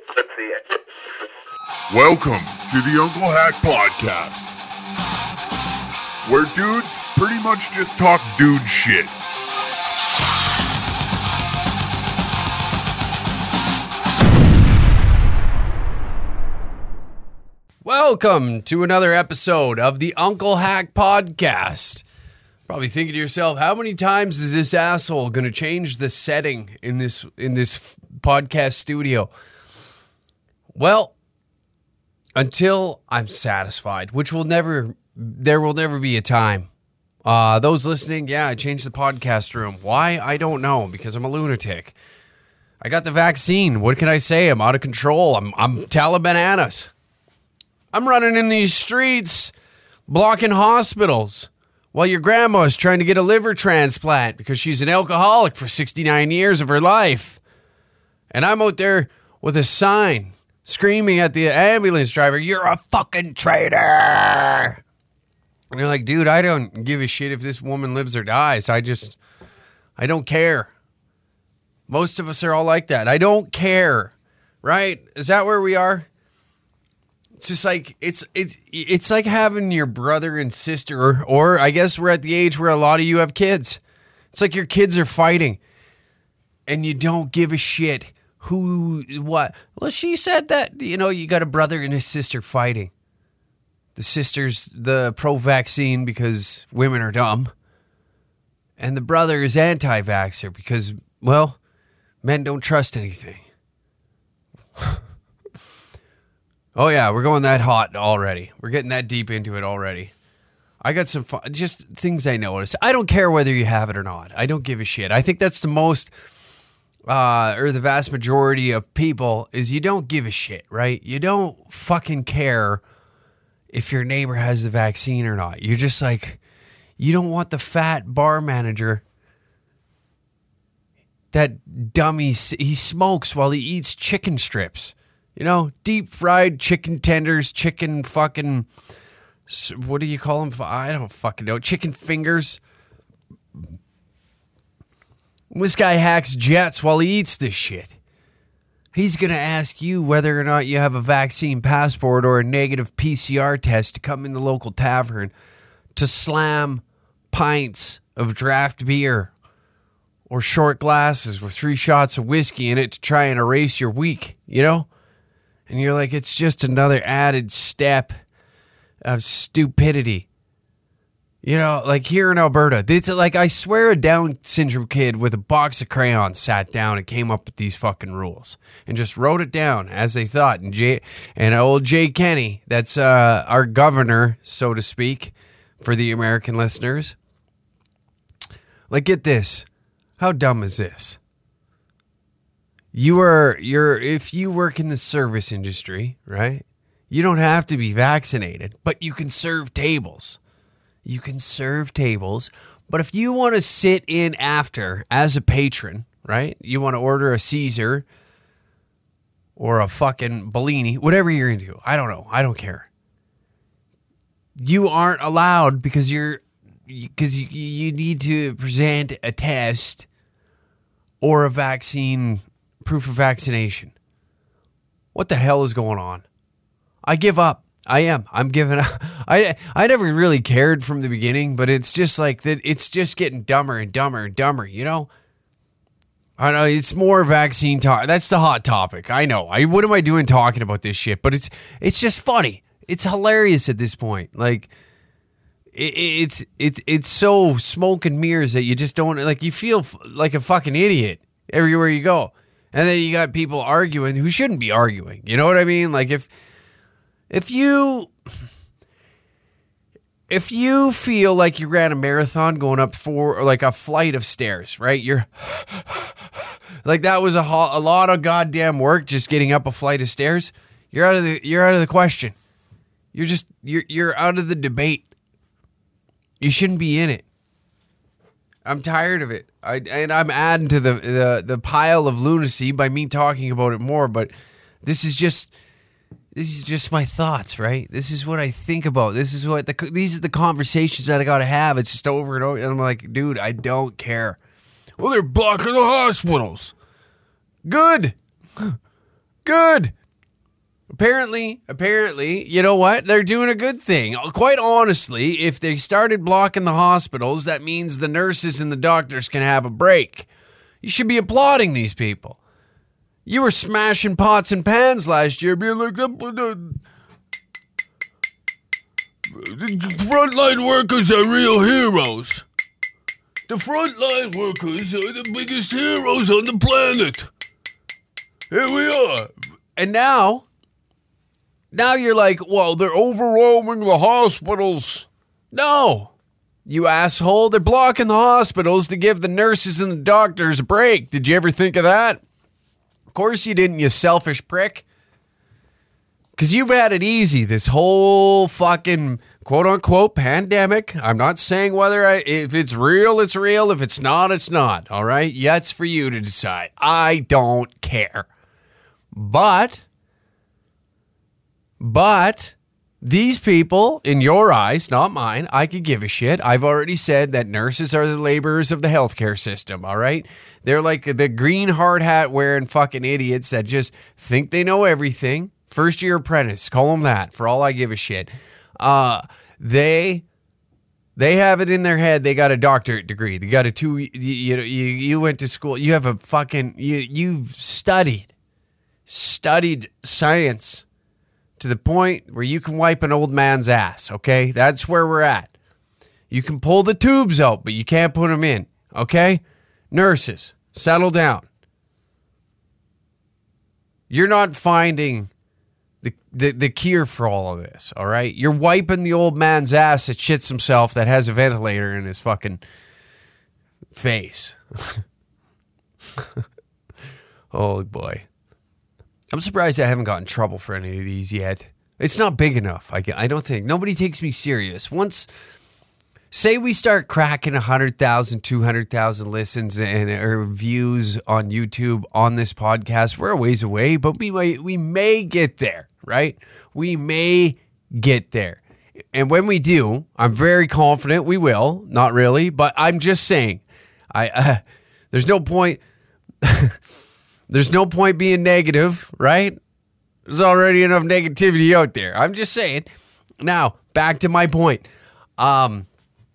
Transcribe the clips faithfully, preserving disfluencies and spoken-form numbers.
Welcome to the Uncle Hack Podcast, where dudes pretty much just talk dude shit. Welcome to another episode of the Uncle Hack Podcast. Probably thinking to yourself, how many times is this asshole going to change the setting in this in this f- podcast studio? Well, until I'm satisfied, which will never, there will never be a time. Uh, those listening, yeah, I changed the podcast room. Why? I don't know, because I'm a lunatic. I got the vaccine. What can I say? I'm out of control. I'm I'm Talibananas. I'm running in these streets, blocking hospitals, while your grandma's trying to get a liver transplant because she's an alcoholic for sixty-nine years of her life. And I'm out there with a sign screaming at the ambulance driver, "You're a fucking traitor!" And you're like, dude, I don't give a shit if this woman lives or dies. I just, I don't care. Most of us are all like that. I don't care, right? Is that where we are? It's just like, it's it's it's like having your brother and sister, or, or I guess we're at the age where a lot of you have kids. It's like your kids are fighting, and you don't give a shit who, what. Well, she said that, you know, you got a brother and a sister fighting. The sister's the pro-vaccine because women are dumb, and the brother is anti-vaxxer because, well, men don't trust anything. Oh, yeah, we're going that hot already. We're getting that deep into it already. I got some fun, just things I noticed. I don't care whether you have it or not. I don't give a shit. I think that's the most, uh, or the vast majority of people, is you don't give a shit, right? You don't fucking care if your neighbor has the vaccine or not. You're just like, you don't want the fat bar manager, that dummy, he smokes while he eats chicken strips. You know, deep fried chicken tenders, chicken fucking, what do you call them? I don't fucking know. Chicken fingers. This guy hacks jets while he eats this shit. He's going to ask you whether or not you have a vaccine passport or a negative P C R test to come in the local tavern to slam pints of draft beer or short glasses with three shots of whiskey in it to try and erase your week, you know? And you're like, it's just another added step of stupidity. You know, like here in Alberta, it's like, I swear a Down syndrome kid with a box of crayons sat down and came up with these fucking rules and just wrote it down as they thought. And Jay, and old Jay Kenny, that's uh, our governor, so to speak, for the American listeners. Like, get this. How dumb is this? You are, you're, if you work in the service industry, right? You don't have to be vaccinated, but you can serve tables. You can serve tables, but if you want to sit in after as a patron, right? You want to order a Caesar or a fucking Bellini, whatever you're into. I don't know. I don't care. You aren't allowed because you're, because you, you need to present a test or a vaccine, proof of vaccination. What the hell is going on? I give up. I am. I'm giving up. I I never really cared from the beginning, but it's just like that. It's just getting dumber and dumber and dumber, you know? I know it's more vaccine talk. That's the hot topic. I know. I what am I doing talking about this shit? But it's it's just funny. It's hilarious at this point. Like it, it's it's it's so smoke and mirrors that you just don't, like, you feel like a fucking idiot everywhere you go. And then you got people arguing who shouldn't be arguing. You know what I mean? Like if if you if you feel like you ran a marathon going up for, or like a flight of stairs, right? You're like, that was a, ho- a lot of goddamn work just getting up a flight of stairs. You're out of the you're out of the question. You're just you're you're out of the debate. You shouldn't be in it. I'm tired of it. I, and I'm adding to the, the, the pile of lunacy by me talking about it more, but this is just, this is just my thoughts, right? This is what I think about. This is what, the these are the conversations that I got to have. It's just over and over. And I'm like, dude, I don't care. Well, they're blocking the hospitals. Good. Good. Apparently, apparently, you know what? They're doing a good thing. Quite honestly, if they started blocking the hospitals, that means the nurses and the doctors can have a break. You should be applauding these people. You were smashing pots and pans last year, being like, the, the, the frontline workers are real heroes. The frontline workers are the biggest heroes on the planet. Here we are. And now, now you're like, well, they're overwhelming the hospitals. No, you asshole. They're blocking the hospitals to give the nurses and the doctors a break. Did you ever think of that? Of course you didn't, you selfish prick. Because you've had it easy this whole fucking quote-unquote pandemic. I'm not saying whether I, if it's real, it's real. If it's not, it's not. All right? Yeah, it's for you to decide. I don't care. But, but, these people, in your eyes, not mine, I could give a shit. I've already said that nurses are the laborers of the healthcare system, all right? They're like the green hard hat wearing fucking idiots that just think they know everything. First year apprentice, call them that, for all I give a shit. Uh, they they have it in their head. They got a doctorate degree. They got a two. You you you, you went to school. You have a fucking you you've studied studied science to the point where you can wipe an old man's ass. Okay, that's where we're at. You can pull the tubes out, but you can't put them in. Okay, nurses, settle down. You're not finding The, the the cure for all of this, all right? You're wiping the old man's ass that shits himself that has a ventilator in his fucking face. Oh, boy. I'm surprised I haven't gotten in trouble for any of these yet. It's not big enough, I, I don't think. Nobody takes me serious. Once, say we start cracking one hundred thousand, two hundred thousand listens and or views on YouTube on this podcast, we're a ways away, but we may, we may get there. Right? We may get there. And when we do, I'm very confident we will. Not really, but I'm just saying. I uh, there's no point there's no point being negative, right? There's already enough negativity out there. I'm just saying. Now, back to my point. Um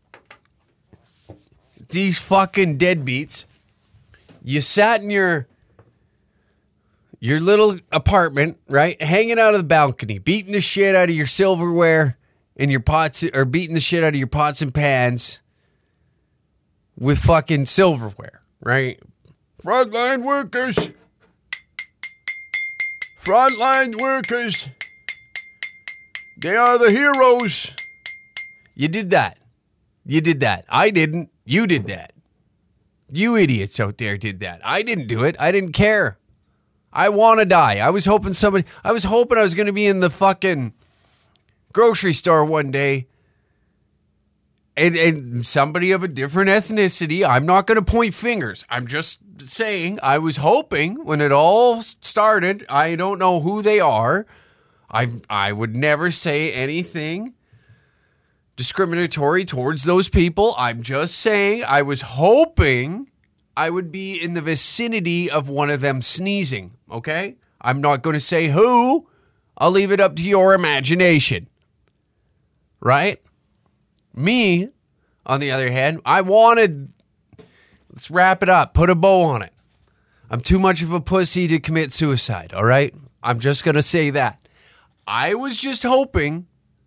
these fucking deadbeats, you sat in your Your little apartment, right? Hanging out of the balcony, beating the shit out of your silverware and your pots, or beating the shit out of your pots and pans with fucking silverware, right? Frontline workers. Frontline workers. They are the heroes. You did that. You did that. I didn't. You did that. You idiots out there did that. I didn't do it. I didn't care. I want to die. I was hoping somebody, I was hoping I was going to be in the fucking grocery store one day and, and somebody of a different ethnicity. I'm not going to point fingers. I'm just saying I was hoping when it all started, I don't know who they are. I I would never say anything discriminatory towards those people. I'm just saying I was hoping I would be in the vicinity of one of them sneezing, okay? I'm not going to say who. I'll leave it up to your imagination. Right? Me, on the other hand, I wanted... Let's wrap it up. Put a bow on it. I'm too much of a pussy to commit suicide, all right? I'm just going to say that. I was just hoping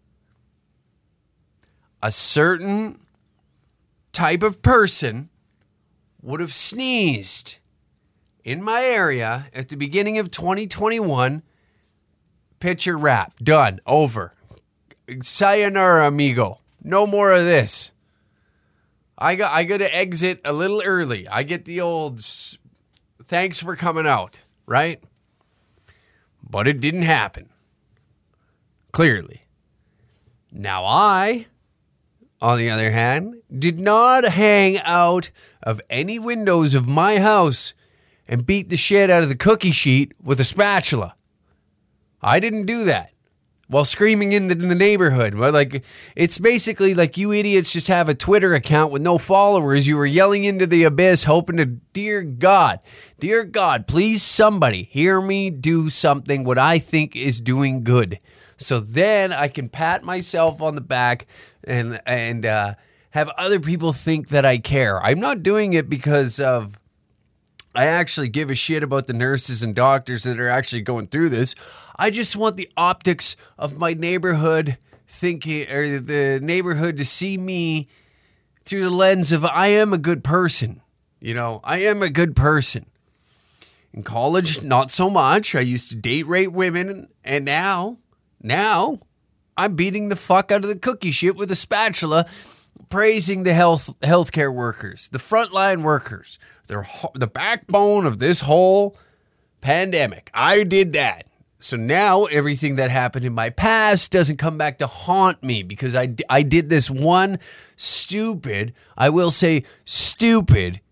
a certain type of person would have sneezed in my area at the beginning of twenty twenty-one. Picture wrap. Done. Over. Sayonara, amigo. No more of this. I got I got to exit a little early. I get the old thanks for coming out, right? But it didn't happen. Clearly. Now I, on the other hand, did not hang out of any windows of my house and beat the shit out of the cookie sheet with a spatula. I didn't do that. while screaming into the neighborhood. Well, like, it's basically like you idiots just have a Twitter account with no followers. You were yelling into the abyss, hoping to, dear God, dear God, please somebody hear me do something what I think is doing good. So then I can pat myself on the back and, and, uh, have other people think that I care. I'm not doing it because of, I actually give a shit about the nurses and doctors that are actually going through this. I just want the optics of my neighborhood thinking, or the neighborhood to see me through the lens of I am a good person. You know, I am a good person. In college, not so much. I used to date rape women, and now, now, I'm beating the fuck out of the cookie shit with a spatula, praising the health healthcare workers, the frontline workers. They're the backbone of this whole pandemic. I did that. So now everything that happened in my past doesn't come back to haunt me because I, I did this one stupid, I will say stupid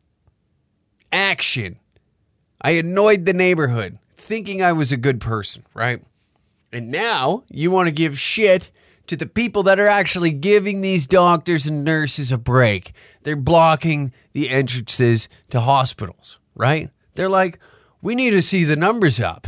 action. I annoyed the neighborhood thinking I was a good person, right? And now you want to give shit to the people that are actually giving these doctors and nurses a break. They're blocking the entrances to hospitals, right? They're like, we need to see the numbers up.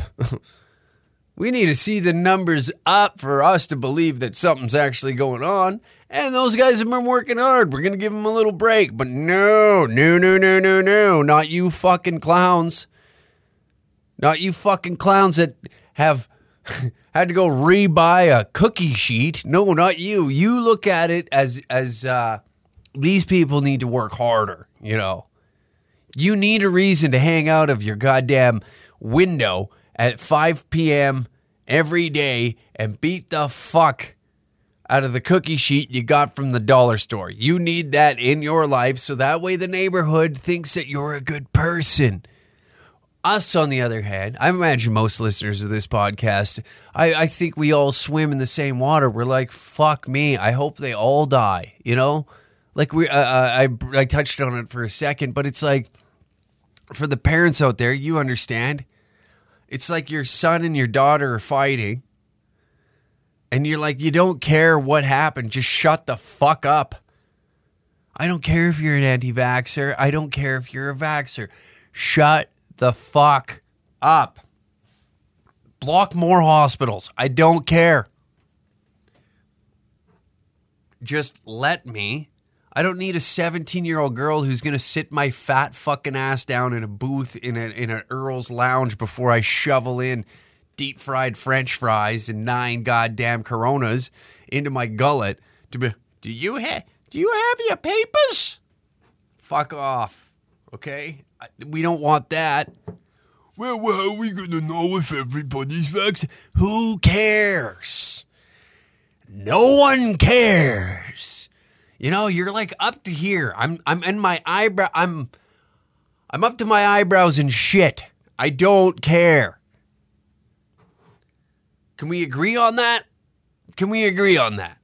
We need to see the numbers up for us to believe that something's actually going on. And those guys have been working hard. We're going to give them a little break. But no, no, no, no, no, no. Not you fucking clowns. Not you fucking clowns that have had to go re-buy a cookie sheet. No, not you. You look at it as, as uh, these people need to work harder, you know. You need a reason to hang out of your goddamn window at five p.m. every day and beat the fuck out of the cookie sheet you got from the dollar store. You need that in your life so that way the neighborhood thinks that you're a good person. Us, on the other hand, I imagine most listeners of this podcast, I, I think we all swim in the same water. We're like, fuck me, I hope they all die, you know? Like, we, uh, I, I touched on it for a second, but it's like, for the parents out there, you understand. It's like your son and your daughter are fighting, and you're like, you don't care what happened. Just shut the fuck up. I don't care if you're an anti-vaxxer. I don't care if you're a vaxxer. Shut the fuck up. Block more hospitals. I don't care. Just let me. I don't need a seventeen-year-old girl who's going to sit my fat fucking ass down in a booth in a in an Earl's Lounge before I shovel in deep-fried French fries and nine goddamn Coronas into my gullet to be, do you, ha- do you have your papers? Fuck off, okay? We don't want that. Well, well, how are we going to know if everybody's vaccinated? Who cares? No one cares. You know, you're like up to here. I'm I'm in my eyebrow. I'm I'm up to my eyebrows in shit. I don't care. Can we agree on that? Can we agree on that?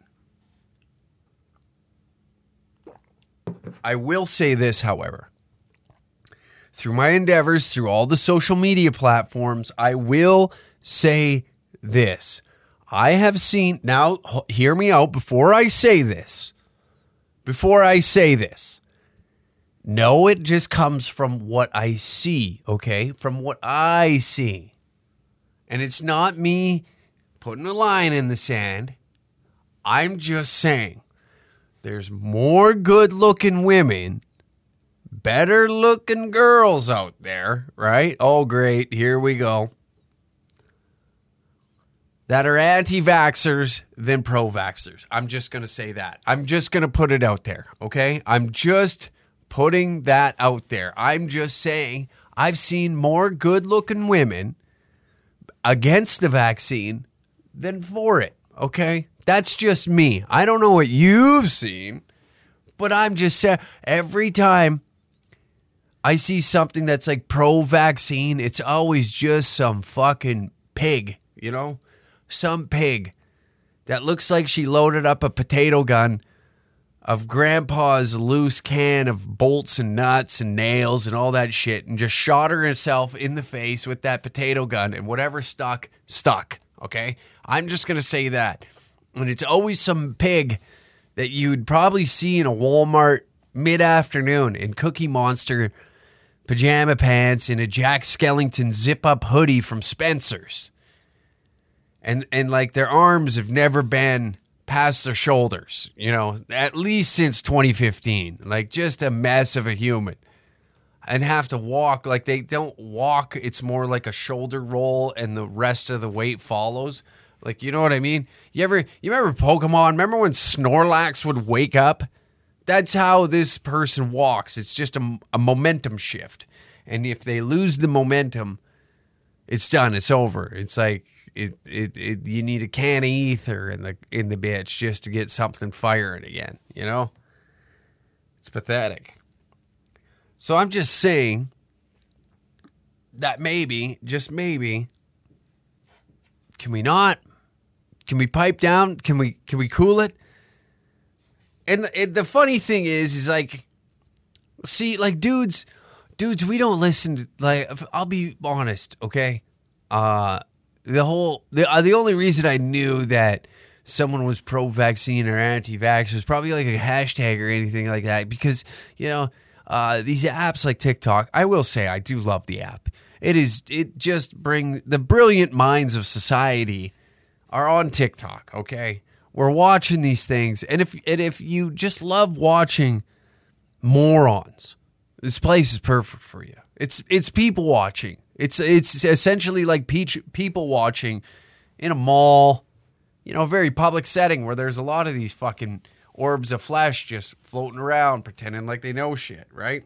I will say this, however. Through my endeavors, through all the social media platforms, I will say this. I have seen, now hear me out before I say this. Before I say this. No, it just comes from what I see, okay? From what I see. And it's not me putting a line in the sand. I'm just saying there's more good-looking women, better-looking girls out there, right? Oh, great. Here we go. That are anti-vaxxers than pro-vaxxers. I'm just going to say that. I'm just going to put it out there, okay? I'm just putting that out there. I'm just saying I've seen more good-looking women against the vaccine than for it, okay? That's just me. I don't know what you've seen, but I'm just saying every time I see something that's like pro-vaccine, it's always just some fucking pig, you know? Some pig that looks like she loaded up a potato gun of grandpa's loose can of bolts and nuts and nails and all that shit and just shot her herself in the face with that potato gun and whatever stuck, stuck. okay? I'm just going to say that. And it's always some pig that you'd probably see in a Walmart mid-afternoon in Cookie Monster pajama pants and a Jack Skellington zip-up hoodie from Spencer's. And, and like, their arms have never been past their shoulders, you know, at least since twenty fifteen. Like, just a mess of a human. And have to walk, like, they don't walk. It's more like a shoulder roll and the rest of the weight follows. Like, you know what I mean? You ever, you remember Pokemon? Remember when Snorlax would wake up? That's how this person walks. It's just a, a momentum shift. And if they lose the momentum, it's done. It's over. It's like it, it, it you need a can of ether in the in the bitch just to get something firing again, you know? It's pathetic. So I'm just saying that maybe, just maybe, can we not? Can we pipe down? Can we can we cool it? And, and the funny thing is, is like, see, like, dudes, dudes, we don't listen to, like, I'll be honest, okay? Uh, the whole, the, uh, the only reason I knew that someone was pro-vaccine or anti-vax was probably like a hashtag or anything like that, because, you know, uh, these apps like TikTok, I will say I do love the app. It is, it just bring, the brilliant minds of society are on TikTok, okay? We're watching these things, and if and if you just love watching morons, this place is perfect for you. It's it's people watching. It's it's essentially like peach, people watching in a mall, you know, a very public setting where there's a lot of these fucking orbs of flesh just floating around, pretending like they know shit, right?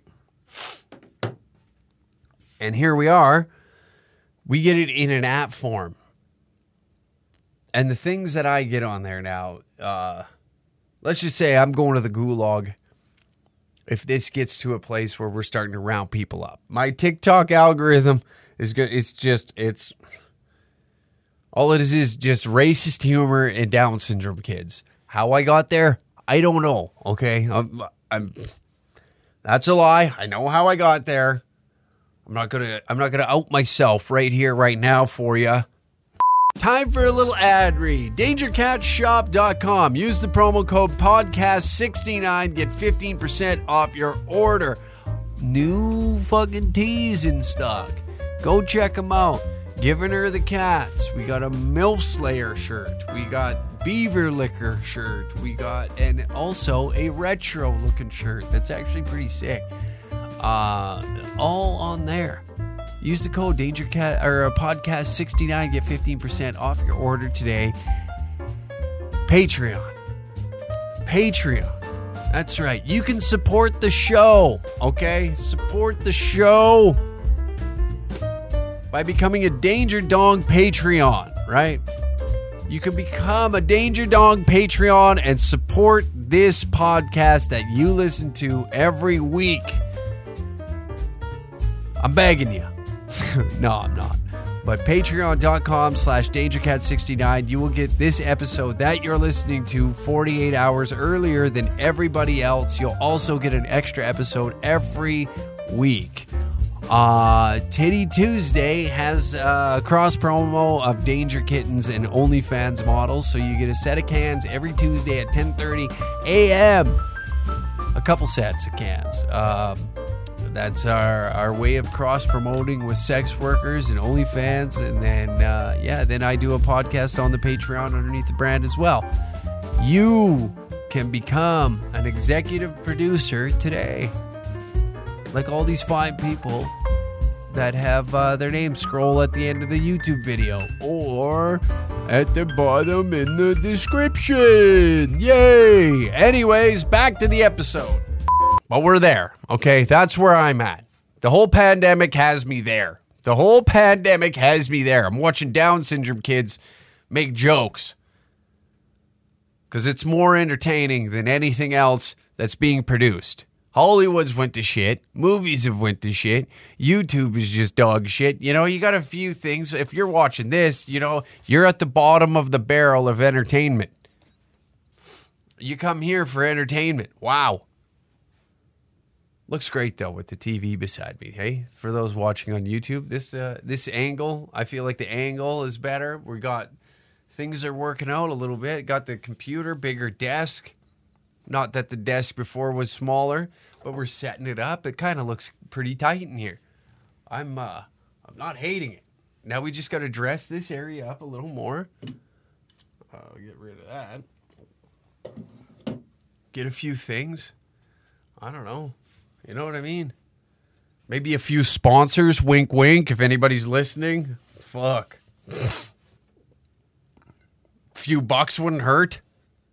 And here we are. We get it in an app form. And the things that I get on there now, uh, let's just say I'm going to the gulag if this gets to a place where we're starting to round people up. My TikTok algorithm is good. It's just, it's, all it is is just racist humor and Down syndrome kids. How I got there, I don't know, okay? I'm, I'm that's a lie. I know how I got there. I'm not gonna, I'm not gonna out myself right here, right now for you. Time for a little ad read. danger cat shop dot com. Use the promo code podcast sixty-nine. Get fifteen percent off your order. New fucking teas in stock. Go check them out. Giving her the cats. We got a MILF Slayer shirt. We got Beaver Liquor shirt. We got, and also a retro looking shirt. That's actually pretty sick. Uh, all on there. Use the code DangerCat or podcast sixty-nine. Get fifteen percent off your order today. Patreon. Patreon. That's right. You can support the show. Okay? Support the show by becoming a Danger Dong Patreon, right? You can become a Danger Dong Patreon and support this podcast that you listen to every week. I'm begging you. No, I'm not. But patreon.com slash dangercat69, you will get this episode that you're listening to forty-eight hours earlier than everybody else. You'll also get an extra episode every week. Uh, Titty Tuesday has a cross promo of Danger Kittens and OnlyFans models, so you get a set of cans every Tuesday at ten thirty a.m. A couple sets of cans. Um... That's our, our way of cross-promoting with sex workers and OnlyFans. And then, uh, yeah, then I do a podcast on the Patreon underneath the brand as well. You can become an executive producer today. Like all these fine people that have uh, their names scroll at the end of the YouTube video. Or at the bottom in the description. Yay! Anyways, back to the episode. But we're there, okay? That's where I'm at. The whole pandemic has me there. The whole pandemic has me there. I'm watching Down syndrome kids make jokes because it's more entertaining than anything else that's being produced. Hollywood's went to shit. Movies have went to shit. YouTube is just dog shit. You know, you got a few things. If you're watching this, you know, you're at the bottom of the barrel of entertainment. You come here for entertainment. Wow. Looks great, though, with the T V beside me, hey? For those watching on YouTube, this uh, this angle, I feel like the angle is better. We got things are working out a little bit. Got the computer, bigger desk. Not that the desk before was smaller, but we're setting it up. It kind of looks pretty tight in here. I'm uh, I'm not hating it. Now we just got to dress this area up a little more. Uh, get rid of that. Get a few things. I don't know. You know what I mean? Maybe a few sponsors. Wink, wink. If anybody's listening. Fuck. Few bucks wouldn't hurt.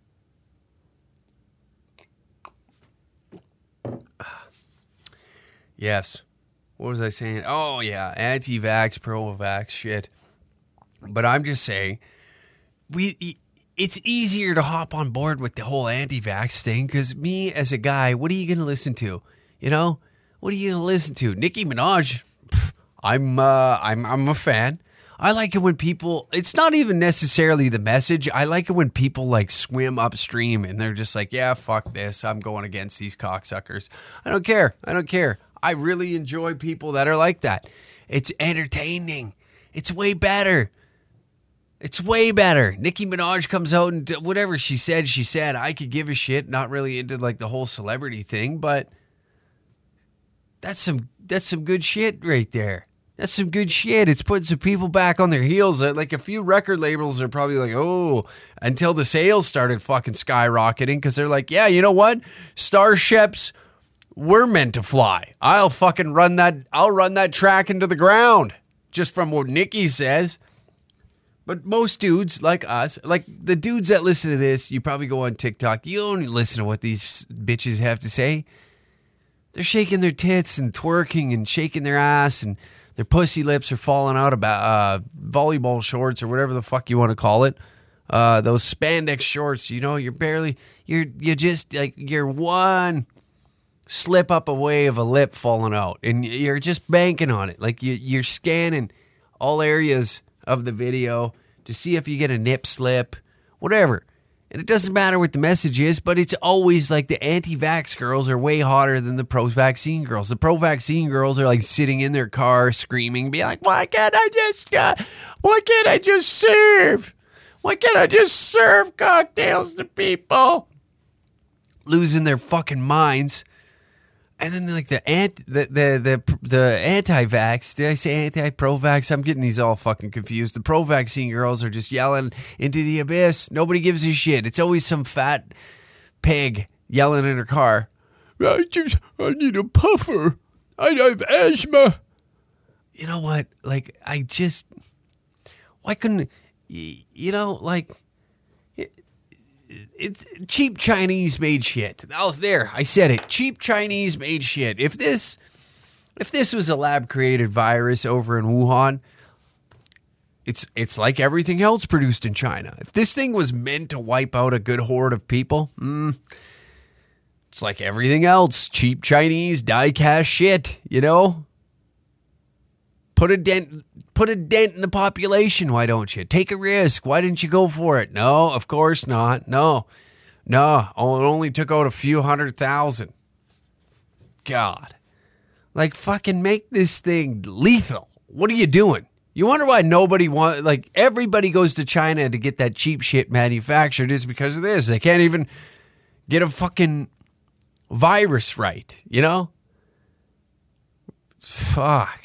Yes. What was I saying? Oh, yeah. Anti-vax, pro-vax shit. But I'm just saying, we... it's easier to hop on board with the whole anti-vax thing because me as a guy, what are you going to listen to? You know? What are you going to listen to? Nicki Minaj? Pff, I'm, uh, I'm, I'm a fan. I like it when people, it's not even necessarily the message. I like it when people like swim upstream and they're just like, yeah, fuck this. I'm going against these cocksuckers. I don't care. I don't care. I really enjoy people that are like that. It's entertaining. It's way better. It's way better. Nicki Minaj comes out and whatever she said, she said. I could give a shit. Not really into like the whole celebrity thing, but that's some that's some good shit right there. That's some good shit. It's putting some people back on their heels. Like a few record labels are probably like, oh, until the sales started fucking skyrocketing because they're like, yeah, you know what? Starships were meant to fly. I'll fucking run that. I'll run that track into the ground just from what Nicki says. But most dudes like us, like the dudes that listen to this, you probably go on TikTok. You don't listen to what these bitches have to say. They're shaking their tits and twerking and shaking their ass and their pussy lips are falling out about uh, volleyball shorts or whatever the fuck you want to call it. Uh, those spandex shorts, you know, you're barely, you're, you just like, you're one slip up away of a lip falling out and you're just banking on it. Like you, you're scanning all areas of the video to see if you get a nip slip, whatever. And it doesn't matter what the message is, but it's always like the anti-vax girls are way hotter than the pro-vaccine girls. The pro-vaccine girls are like sitting in their car screaming, be like, why can't I just, uh, why can't I just serve? Why can't I just serve cocktails to people? Losing their fucking minds. And then like the ant, the the the, the anti-vax, did I say anti-pro-vax? I'm getting these all fucking confused. The pro-vaccine girls are just yelling into the abyss. Nobody gives a shit. It's always some fat pig yelling in her car. I just, I need a puffer. I have asthma. You know what? Like, I just, why couldn't, you know, like, it's cheap Chinese made shit. I was there. I said it. Cheap Chinese made shit. If this, if this was a lab created virus over in Wuhan, it's it's like everything else produced in China. If this thing was meant to wipe out a good horde of people, mm, it's like everything else. Cheap Chinese die-cast shit. You know. Put a dent. Put a dent in the population, why don't you? Take a risk. Why didn't you go for it? No, of course not. No. No, it only took out a few hundred thousand. God. Like, fucking make this thing lethal. What are you doing? You wonder why nobody wants, like, everybody goes to China to get that cheap shit manufactured is because of this. They can't even get a fucking virus right, you know? Fuck.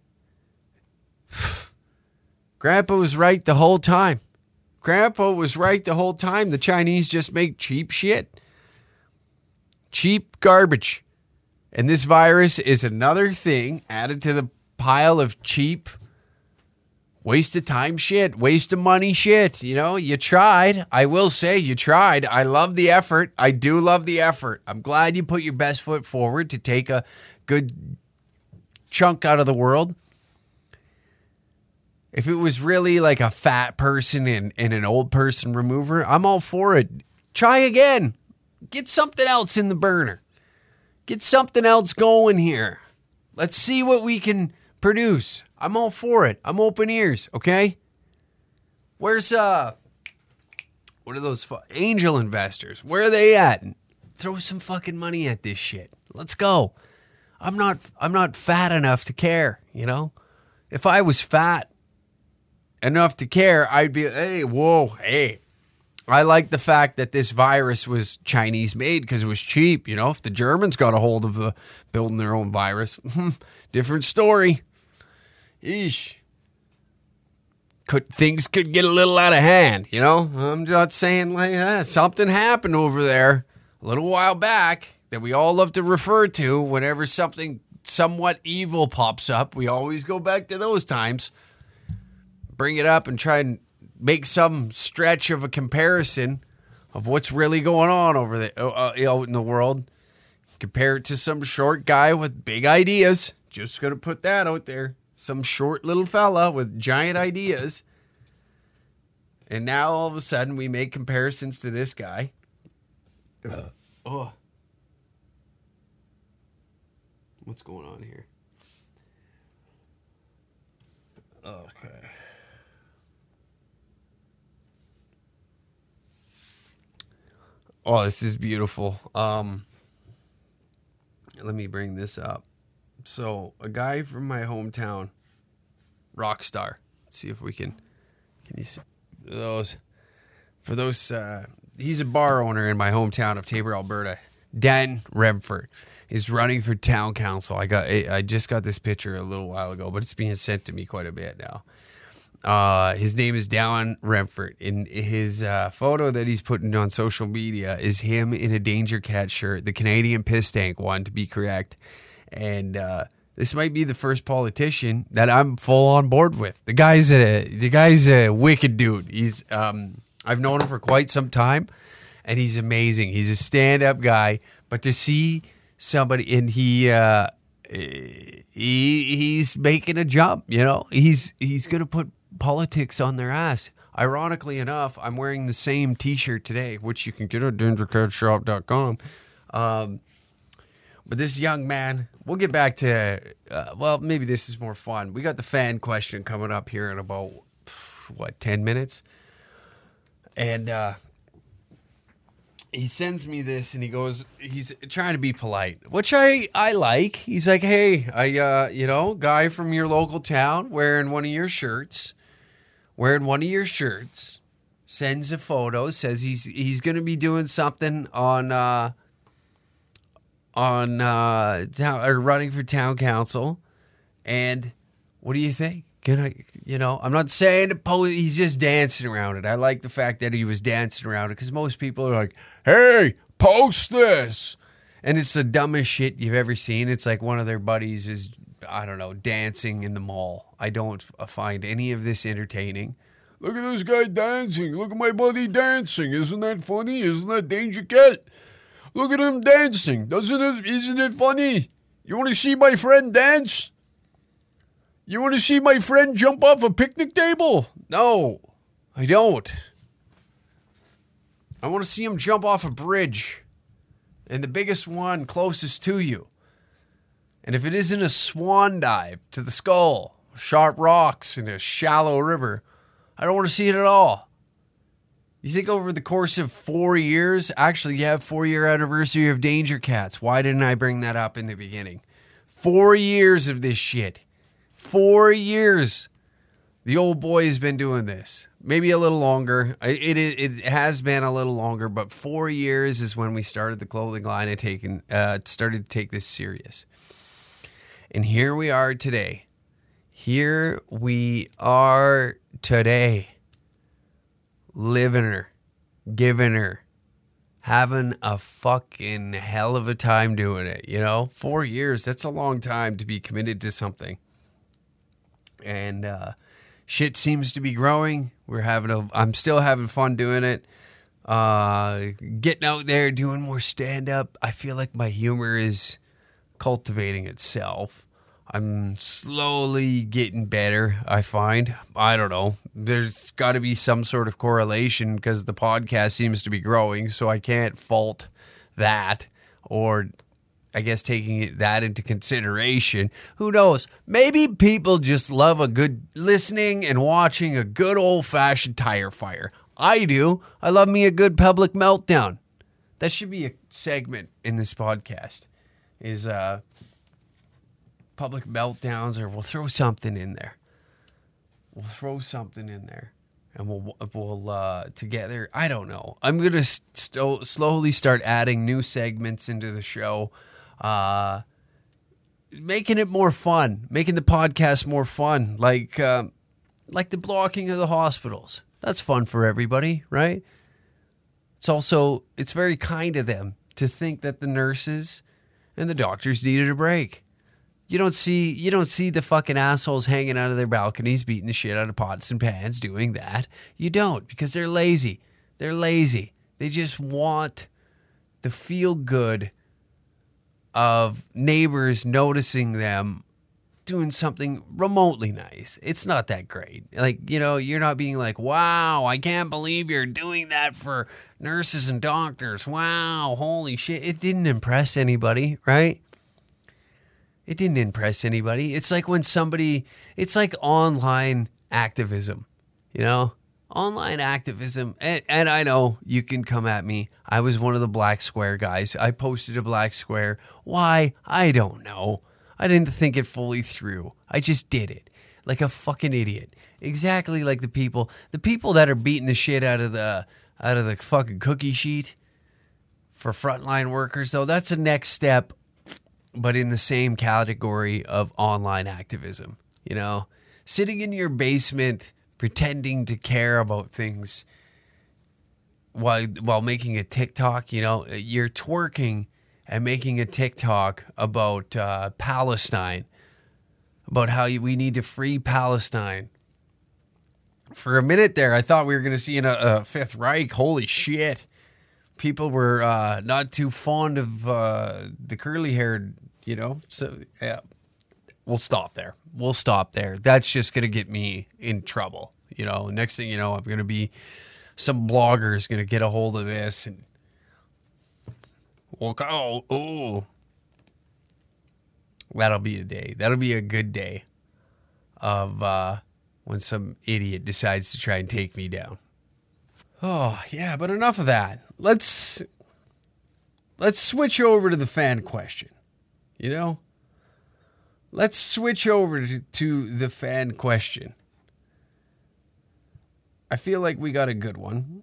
Grandpa was right the whole time. Grandpa was right the whole time. The Chinese just make cheap shit. Cheap garbage. And this virus is another thing added to the pile of cheap, waste of time shit, waste of money shit. You know, you tried. I will say you tried. I love the effort. I do love the effort. I'm glad you put your best foot forward to take a good chunk out of the world. If it was really like a fat person and, and an old person remover, I'm all for it. Try again. Get something else in the burner. Get something else going here. Let's see what we can produce. I'm all for it. I'm open ears, okay? Where's, uh, what are those fu- angel investors? Where are they at? Throw some fucking money at this shit. Let's go. I'm not, I'm not fat enough to care, you know? If I was fat, enough to care, I'd be, hey, whoa, hey. I like the fact that this virus was Chinese made because it was cheap. You know, if the Germans got a hold of the building their own virus, different story. Eesh. Could, things could get a little out of hand, you know? I'm just saying, like, eh, something happened over there a little while back that we all love to refer to whenever something somewhat evil pops up. We always go back to those times, bring it up and try and make some stretch of a comparison of what's really going on over there uh, out in the world. Compare it to some short guy with big ideas. Just going to put that out there. Some short little fella with giant ideas. And now all of a sudden we make comparisons to this guy. Uh, oh. What's going on here? Okay. Oh, this is beautiful. Um, let me bring this up. So, a guy from my hometown, Rockstar. Let's see if we can. Can you see those? For those, uh, he's a bar owner in my hometown of Taber, Alberta. Dan Remford is running for town council. I got. I just got this picture a little while ago, but it's being sent to me quite a bit now. Uh, his name is Dan Remford. In his uh, photo that he's putting on social media is him in a Danger Cat shirt, the Canadian piss tank one, to be correct. And uh, this might be the first politician that I'm full on board with. The guy's a the guy's a wicked dude. He's um, I've known him for quite some time, and he's amazing. He's a stand-up guy. But to see somebody, and he uh, he he's making a jump. You know, he's he's gonna put politics on their ass. Ironically enough, I'm wearing the same t-shirt today, which you can get at danger cat shop dot com. Um, but this young man, we'll get back to, uh, well, maybe this is more fun. We got the fan question coming up here in about, what, ten minutes? And uh, he sends me this and he goes, he's trying to be polite, which I, I like. He's like, hey, I, uh, you know, guy from your local town wearing one of your shirts. Wearing one of your shirts, sends a photo, says he's he's going to be doing something on uh, on uh, town, or running for town council. And what do you think? Can I, you know, I'm not saying he's just dancing around it. I like the fact that he was dancing around it because most people are like, "Hey, post this," and it's the dumbest shit you've ever seen. It's like one of their buddies is, I don't know, dancing in the mall. I don't find any of this entertaining. Look at this guy dancing. Look at my buddy dancing. Isn't that funny? Isn't that Danger Cat? Look at him dancing. Doesn't it? Isn't it funny? You want to see my friend dance? You want to see my friend jump off a picnic table? No, I don't. I want to see him jump off a bridge. And the biggest one closest to you. And if it isn't a swan dive to the skull, sharp rocks in a shallow river, I don't want to see it at all. You think over the course of four years, actually you have four-year anniversary of Danger Cats. Why didn't I bring that up in the beginning? Four years of this shit. Four years. The old boy has been doing this. Maybe a little longer. It, it, it has been a little longer, but four years is when we started the clothing line and taken, uh, started to take this serious. And here we are today. Here we are today. Living her. Giving her. Having a fucking hell of a time doing it, you know? Four years, that's a long time to be committed to something. And uh, shit seems to be growing. We're having a, I'm still having fun doing it. Uh, getting out there, doing more stand-up. I feel like my humor is cultivating itself. I'm slowly getting better, I find. I don't know. There's got to be some sort of correlation because the podcast seems to be growing, so I can't fault that. Or I guess taking that into consideration. Who knows? Maybe people just love a good listening and watching a good old-fashioned tire fire. I do. I love me a good public meltdown. That should be a segment in this podcast. Is uh, public meltdowns, or we'll throw something in there. We'll throw something in there. And we'll, we'll uh, together, I don't know. I'm going to st- slowly start adding new segments into the show. Uh, making it more fun. Making the podcast more fun. Like, uh, like the blocking of the hospitals. That's fun for everybody, right? It's also, it's very kind of them to think that the nurses and the doctors needed a break. You don't see you don't see the fucking assholes hanging out of their balconies beating the shit out of pots and pans doing that. You don't, because they're lazy. They're lazy. They just want the feel good of neighbors noticing them doing something remotely nice. It's not that great. Like, you know, you're not being like, wow, I can't believe you're doing that for nurses and doctors. Wow, holy shit. It didn't impress anybody, right? It didn't impress anybody. It's like when somebody, it's like online activism, you know? Online activism. And, and I know you can come at me. I was one of the black square guys. I posted a black square. Why? I don't know. I didn't think it fully through. I just did it. Like a fucking idiot. Exactly like the people, the people that are beating the shit out of the, out of the fucking cookie sheet for frontline workers, though. That's the next step. But in the same category of online activism, you know, sitting in your basement, pretending to care about things while, while making a TikTok, you know, you're twerking and making a TikTok about uh, Palestine, about how you, we need to free Palestine. For a minute there, I thought we were going to see a, a Fifth Reich. Holy shit. People were uh, not too fond of uh, the curly-haired, you know? So, yeah, we'll stop there. We'll stop there. That's just going to get me in trouble, you know? Next thing you know, I'm going to be, some blogger is going to get a hold of this and we'll go, oh. That'll be a day. That'll be a good day of uh, when some idiot decides to try and take me down. Oh, yeah, but enough of that. Let's let's switch over to the fan question. You know? Let's switch over to, to the fan question. I feel like we got a good one.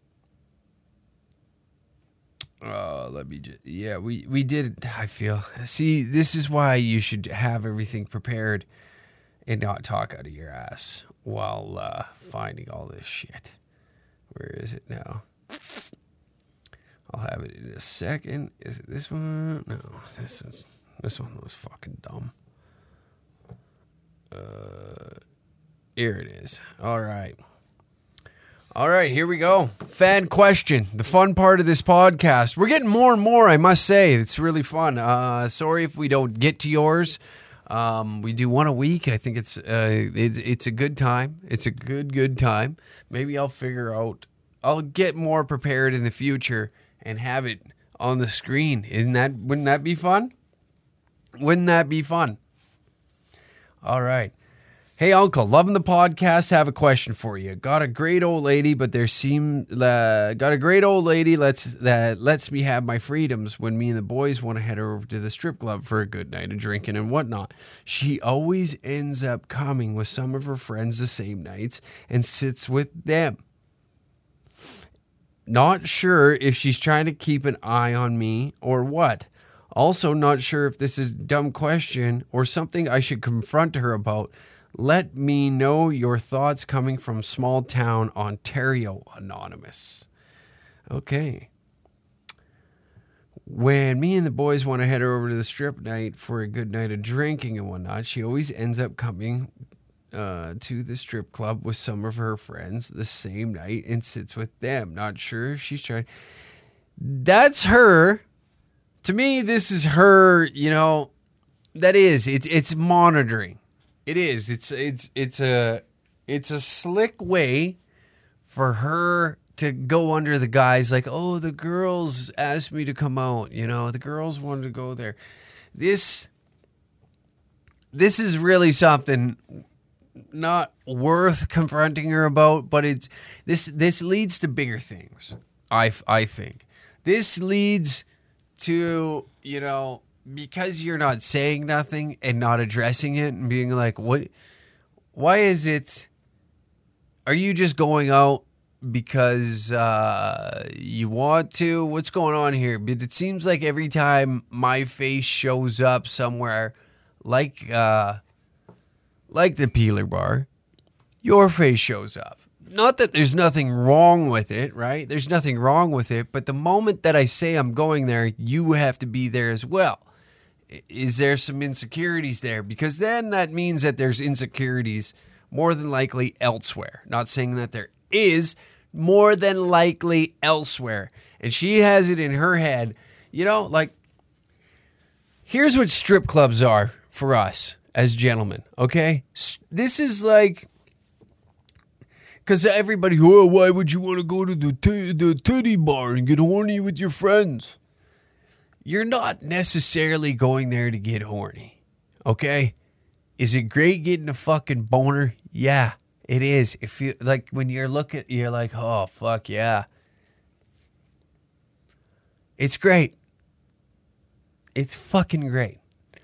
Uh, let me just, yeah, we, we did, I feel. See, this is why you should have everything prepared and not talk out of your ass while uh, finding all this shit. Where is it now? I'll have it in a second. Is it this one? No, this is this one was fucking dumb. Uh, here it is. All right. All right, here we go. Fan question. The fun part of this podcast. We're getting more and more, I must say. It's really fun. Uh, sorry if we don't get to yours. Um, we do one a week. I think it's, uh, it's it's a good time. It's a good, good time. Maybe I'll figure out, I'll get more prepared in the future and have it on the screen. Isn't that, wouldn't that be fun? Wouldn't that be fun? All right. Hey, Uncle, loving the podcast. Have a question for you. Got a great old lady, but there seem uh, got a great old lady lets that lets me have my freedoms when me and the boys want to head over to the strip club for a good night of drinking and whatnot. She always ends up coming with some of her friends the same nights and sits with them. Not sure if she's trying to keep an eye on me or what. Also, not sure if this is a dumb question or something I should confront her about. Let me know your thoughts coming from small town Ontario, Anonymous. Okay. When me and the boys want to head over to the strip night for a good night of drinking and whatnot, she always ends up coming uh, to the strip club with some of her friends the same night and sits with them. Not sure if she's trying. That's her. To me, this is her, you know, that is, it's it's monitoring. It is. It's it's it's a it's a slick way for her to go under the guise like, oh, the girls asked me to come out, you know, the girls wanted to go there. This this is really something not worth confronting her about, but it's this this leads to bigger things. I I think this leads to, you know, because you're not saying nothing and not addressing it and being like, what, why is it Are you just going out because uh, you want to? What's going on here? But it seems like every time my face shows up somewhere, like uh, like the Peeler Bar, your face shows up. Not that there's nothing wrong with it, right? There's nothing wrong with it. But the moment that I say I'm going there, you have to be there as well. Is there some insecurities there? Because then that means that there's insecurities more than likely elsewhere. Not saying that there is, more than likely elsewhere. And she has it in her head, you know, like, here's what strip clubs are for us as gentlemen, okay? This is like, because everybody, oh, why would you want to go to the, t- the titty bar and get horny with your friends? You're not necessarily going there to get horny, okay? Is it great getting a fucking boner? Yeah, it is. If you like, when you're looking, you're like, oh, fuck yeah. It's great. It's fucking great.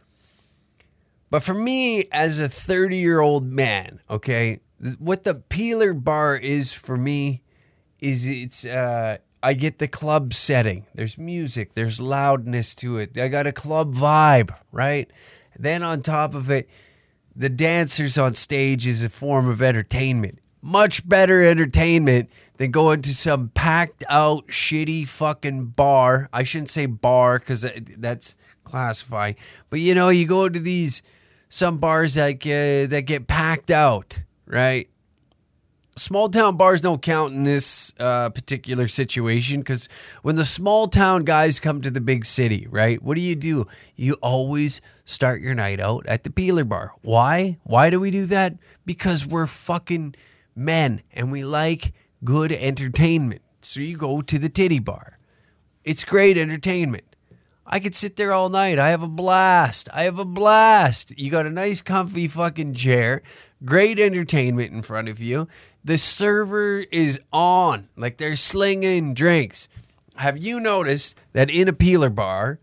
But for me, as a thirty-year-old man, okay, what the Peeler Bar is for me is it's, uh, I get the club setting. There's music. There's loudness to it. I got a club vibe, right? Then on top of it, the dancers on stage is a form of entertainment. Much better entertainment than going to some packed out, shitty fucking bar. I shouldn't say bar because that's classifying. But, you know, you go to these, some bars that get, that get packed out, right? Small town bars don't count in this uh, particular situation because when the small town guys come to the big city, right? What do you do? You always start your night out at the Peeler Bar. Why? Why do we do that? Because we're fucking men and we like good entertainment. So you go to the titty bar. It's great entertainment. I could sit there all night. I have a blast. I have a blast. You got a nice comfy fucking chair. Great entertainment in front of you. The server is on. Like they're slinging drinks. Have you noticed that in a Peeler Bar,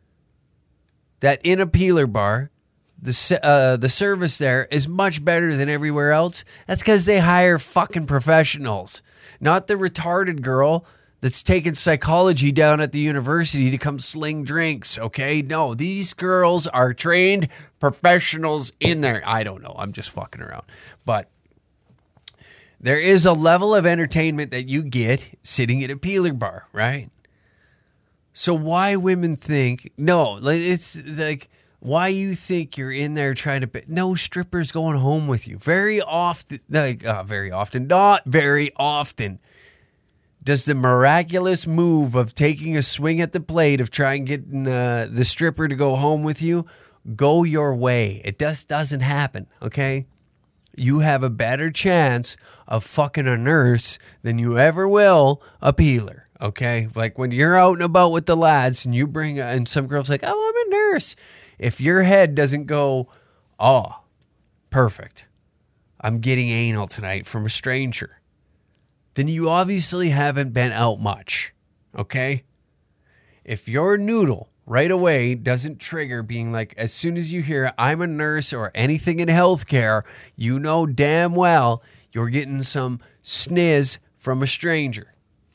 that in a Peeler Bar, the uh, the service there is much better than everywhere else? That's because they hire fucking professionals. Not the retarded girl that's taking psychology down at the university to come sling drinks, okay? No, these girls are trained professionals in there. I don't know. I'm just fucking around. But there is a level of entertainment that you get sitting at a Peeler Bar, right? So why women think, no, it's like, why you think you're in there trying to, no strippers going home with you. Very often, like, uh, very often, not very often, does the miraculous move of taking a swing at the plate of trying getting uh, the stripper to go home with you go your way. It just doesn't happen, okay? You have a better chance of fucking a nurse than you ever will a peeler, okay? Like when you're out and about with the lads and you bring, and some girl's like, oh, I'm a nurse. If your head doesn't go, oh, perfect, I'm getting anal tonight from a stranger, then you obviously haven't been out much, okay? If your noodle right away doesn't trigger being like, as soon as you hear I'm a nurse or anything in healthcare, you know damn well you're getting some sniz from a stranger.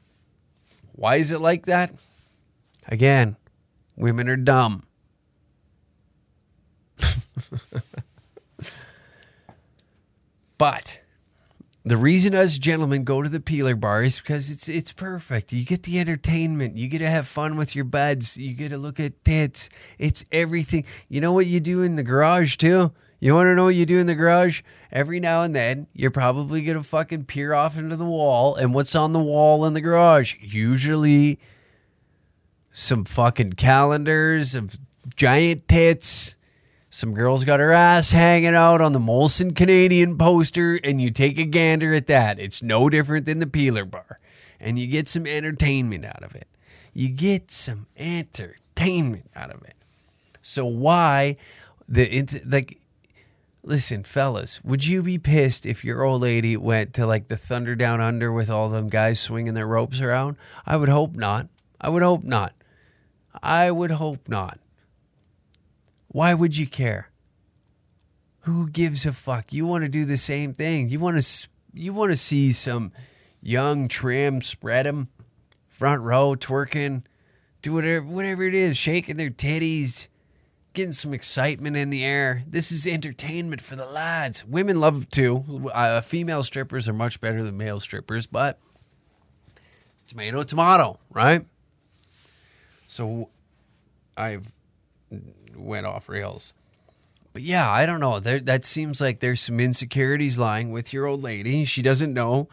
Why is it like that? Again, women are dumb. But the reason us gentlemen go to the Peeler Bar is because it's it's perfect. You get the entertainment. You get to have fun with your buds. You get to look at tits. It's everything. You know what you do in the garage, too? You want to know what you do in the garage? Every now and then, you're probably going to fucking peer off into the wall. And what's on the wall in the garage? Usually some fucking calendars of giant tits. Some girl's got her ass hanging out on the Molson Canadian poster, and you take a gander at that. It's no different than the Peeler Bar. And you get some entertainment out of it. You get some entertainment out of it. So why the, like, listen, fellas, would you be pissed if your old lady went to, like, the Thunder Down Under with all them guys swinging their ropes around? I would hope not. I would hope not. I would hope not. Why would you care? Who gives a fuck? You want to do the same thing. You want to You want to see some young trim, spread 'em, front row, twerking, do whatever, whatever it is, shaking their titties, getting some excitement in the air. This is entertainment for the lads. Women love it too. Uh, female strippers are much better than male strippers, but tomato, tomato, right? So I've went off rails. But yeah, I don't know. There, that seems like there's some insecurities lying with your old lady. She doesn't know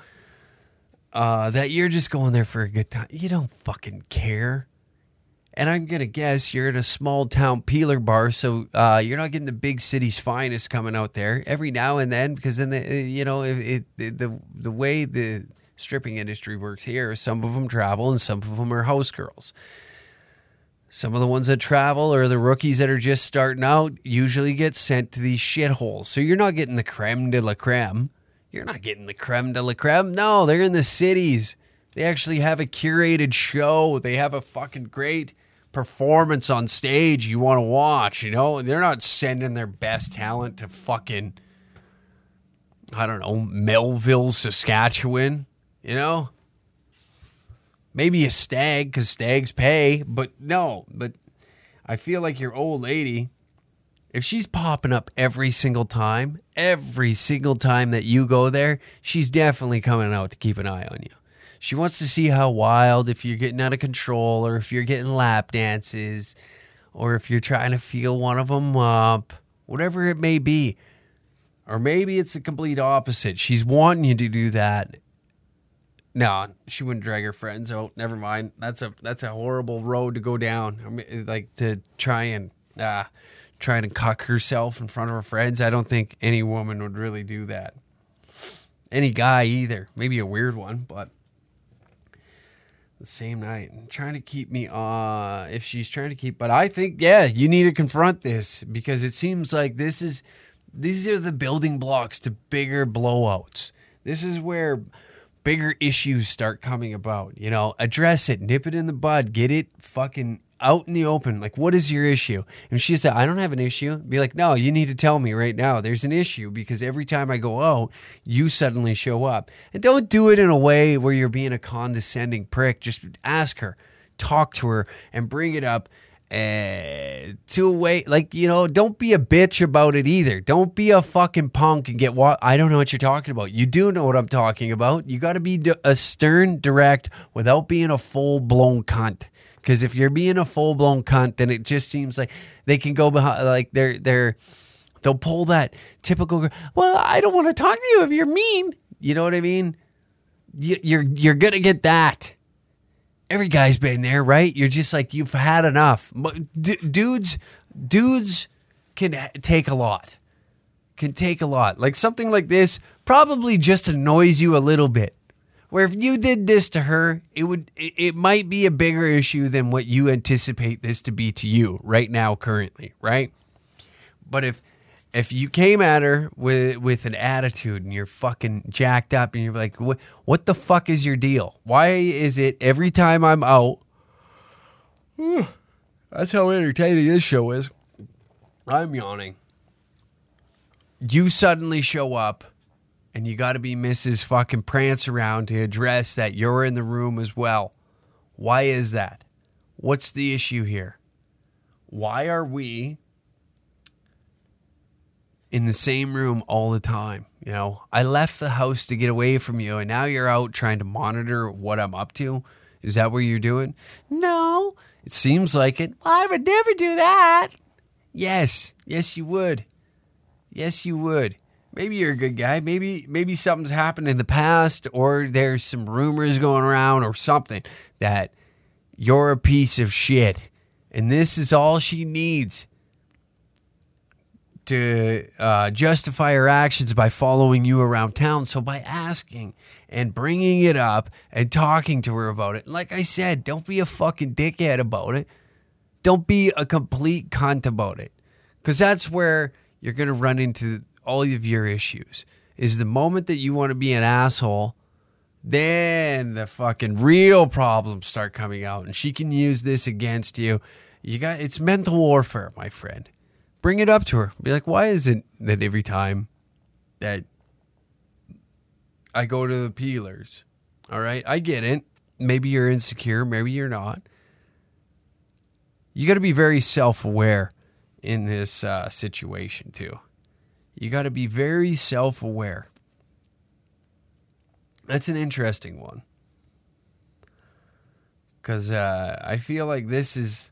uh, that you're just going there for a good time. You don't fucking care. And I'm going to guess you're at a small town peeler bar, so uh, you're not getting the big city's finest coming out there every now and then, because then, the, you know, it, it, the the way the stripping industry works here, some of them travel and some of them are house girls. Some of the ones that travel or the rookies that are just starting out usually get sent to these shitholes. So you're not getting the creme de la creme. You're not getting the creme de la creme. No, they're in the cities. They actually have a curated show. They have a fucking great performance on stage you want to watch, you know? They're not sending their best talent to fucking, I don't know, Melville, Saskatchewan, you know? Maybe a stag, because stags pay, but no. But I feel like your old lady, if she's popping up every single time, every single time that you go there, she's definitely coming out to keep an eye on you. She wants to see how wild, if you're getting out of control, or if you're getting lap dances, or if you're trying to feel one of them up, whatever it may be. Or maybe it's the complete opposite. She's wanting you to do that. No, she wouldn't drag her friends out. Never mind. That's a that's a horrible road to go down. I mean, like to try and uh, try and cuck herself in front of her friends. I don't think any woman would really do that. Any guy either. Maybe a weird one, but the same night. And trying to keep me uh if she's trying to keep, but I think yeah, you need to confront this, because it seems like this is these are the building blocks to bigger blowouts. This is where bigger issues start coming about, you know, address it, nip it in the bud, get it fucking out in the open. Like, what is your issue? And she said, I don't have an issue. Be like, no, you need to tell me right now there's an issue, because every time I go out, you suddenly show up. And don't do it in a way where you're being a condescending prick. Just ask her, talk to her, and bring it up Uh, to a way, like, you know, don't be a bitch about it either. Don't be a fucking punk and get what I don't know what you're talking about. You do know what I'm talking about. You got to be a stern, direct, without being a full blown cunt. Because if you're being a full blown cunt, then it just seems like they can go behind, like they're they're they'll pull that typical. Well, I don't want to talk to you if you're mean. You know what I mean? You, you're you're gonna get that. Every guy's been there, right? You're just like, you've had enough. D- dudes, dudes can take a lot. Can take a lot. Like something like this probably just annoys you a little bit. Where if you did this to her, it would, it, it might be a bigger issue than what you anticipate this to be to you right now, currently, right? But if if you came at her with with an attitude and you're fucking jacked up and you're like, what, what the fuck is your deal? Why is it every time I'm out, whew, that's how entertaining this show is. I'm yawning. You suddenly show up and you got to be Missus fucking Prance around to address that you're in the room as well. Why is that? What's the issue here? Why are we in the same room all the time? You know, I left the house to get away from you, and now you're out trying to monitor what I'm up to. Is that what you're doing? No, it seems like it. I would never do that. Yes, yes, you would. Yes, you would. Maybe you're a good guy. Maybe, maybe something's happened in the past, or there's some rumors going around or something that you're a piece of shit, and this is all she needs to uh, justify her actions by following you around town. So by asking and bringing it up and talking to her about it, like I said, don't be a fucking dickhead about it. Don't be a complete cunt about it, because that's where you're going to run into all of your issues. Is the moment that you want to be an asshole, then the fucking real problems start coming out, and she can use this against you. You got, it's mental warfare, my friend. Bring it up to her. Be like, why is it that every time that I go to the peelers. All right, I get it. Maybe you're insecure, maybe you're not. You got to be very self-aware in this uh, situation too. You got to be very self-aware. That's an interesting one. Because uh, I feel like this is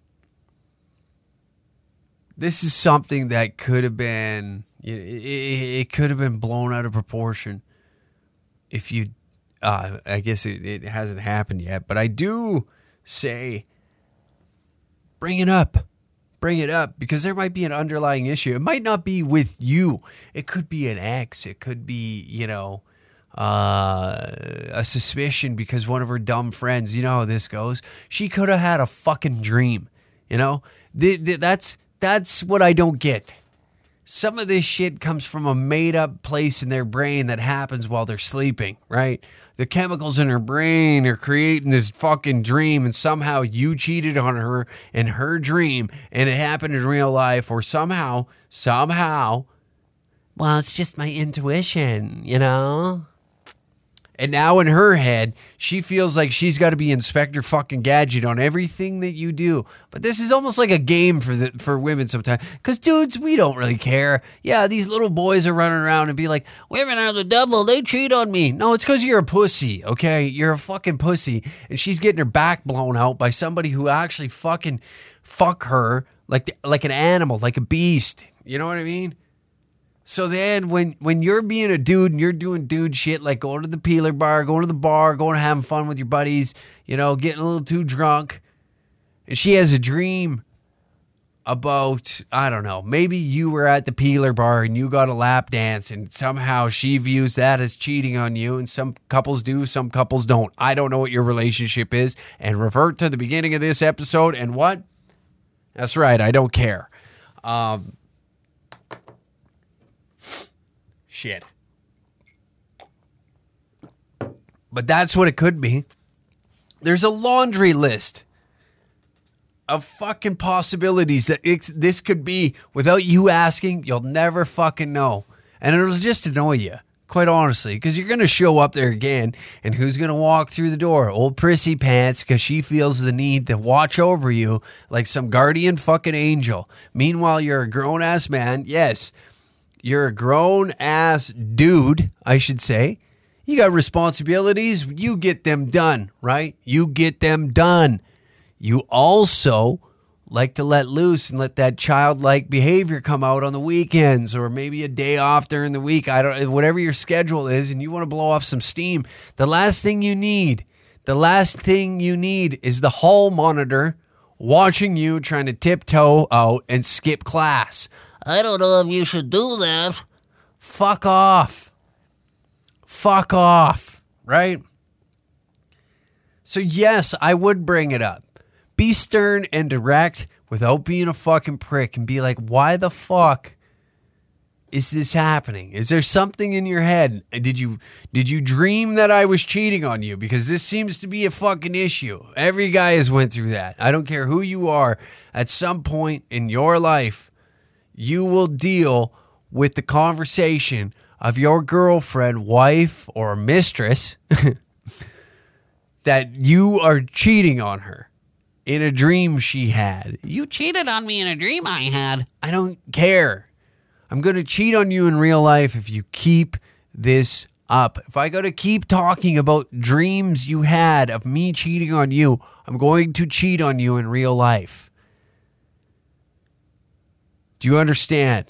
this is something that could have been it, it, it could have been blown out of proportion if you. Uh, I guess it, it hasn't happened yet, but I do say, bring it up. Bring it up, because there might be an underlying issue. It might not be with you. It could be an ex. It could be, you know, uh, a suspicion because one of her dumb friends, you know how this goes. She could have had a fucking dream, you know? The, the, that's, that's what I don't get. Some of this shit comes from a made-up place in their brain that happens while they're sleeping, right? The chemicals in her brain are creating this fucking dream, and somehow you cheated on her in her dream, and it happened in real life, or somehow, somehow, well, it's just my intuition, you know? And now in her head, she feels like she's got to be Inspector fucking Gadget on everything that you do. But this is almost like a game for the, for women sometimes. Because dudes, we don't really care. Yeah, these little boys are running around and be like, women are the devil, they cheat on me. No, it's because you're a pussy, okay? You're a fucking pussy. And she's getting her back blown out by somebody who actually fucking fuck her like, like an animal, like a beast. You know what I mean? So then when, when you're being a dude and you're doing dude shit like going to the peeler bar, going to the bar, going and having fun with your buddies, you know, getting a little too drunk, and she has a dream about, I don't know, maybe you were at the peeler bar and you got a lap dance and somehow she views that as cheating on you, and some couples do, some couples don't. I don't know what your relationship is, and revert to the beginning of this episode and what? That's right, I don't care. Um... Shit. But that's what it could be. There's a laundry list of fucking possibilities that it, this could be. Without you asking, you'll never fucking know. And it'll just annoy you, quite honestly, because you're going to show up there again, and who's going to walk through the door? Old Prissy Pants, because she feels the need to watch over you like some guardian fucking angel. Meanwhile, you're a grown-ass man. Yes, you're a grown-ass dude, I should say. You got responsibilities. You get them done, right? You get them done. You also like to let loose and let that childlike behavior come out on the weekends, or maybe a day off during the week. I don't, whatever your schedule is, and you want to blow off some steam. The last thing you need, the last thing you need is the hall monitor watching you trying to tiptoe out and skip class. I don't know if you should do that. Fuck off. Fuck off, right? So yes, I would bring it up. Be stern and direct without being a fucking prick, and be like, why the fuck is this happening? Is there something in your head? Did you did you dream that I was cheating on you? Because this seems to be a fucking issue. Every guy has went through that. I don't care who you are. At some point in your life, you will deal with the conversation of your girlfriend, wife, or mistress that you are cheating on her in a dream she had. You cheated on me in a dream I had. I don't care. I'm going to cheat on you in real life if you keep this up. If I got to keep talking about dreams you had of me cheating on you, I'm going to cheat on you in real life. Do you understand?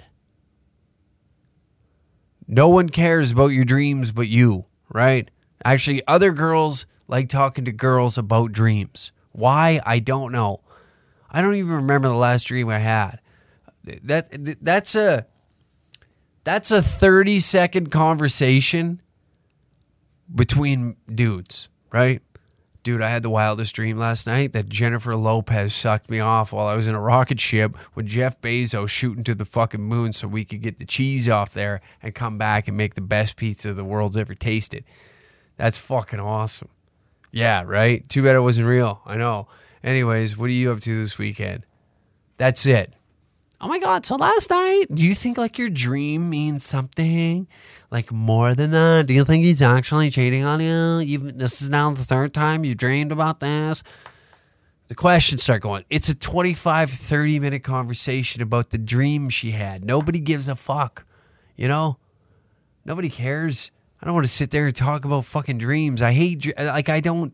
No one cares about your dreams but you, right? Actually, other girls like talking to girls about dreams. Why? I don't know. I don't even remember the last dream I had. That that's a that's a thirty second conversation between dudes, right? Dude, I had the wildest dream last night that Jennifer Lopez sucked me off while I was in a rocket ship with Jeff Bezos shooting to the fucking moon so we could get the cheese off there and come back and make the best pizza the world's ever tasted. That's fucking awesome. Yeah, right? Too bad it wasn't real. I know. Anyways, what are you up to this weekend? That's it. Oh my God, so last night, do you think like your dream means something? Like more than that? Do you think he's actually cheating on you? You've, this is now the third time you dreamed about this? The questions start going. It's a twenty-five, thirty minute conversation about the dream she had. Nobody gives a fuck, you know? Nobody cares. I don't want to sit there and talk about fucking dreams. I hate, like I don't...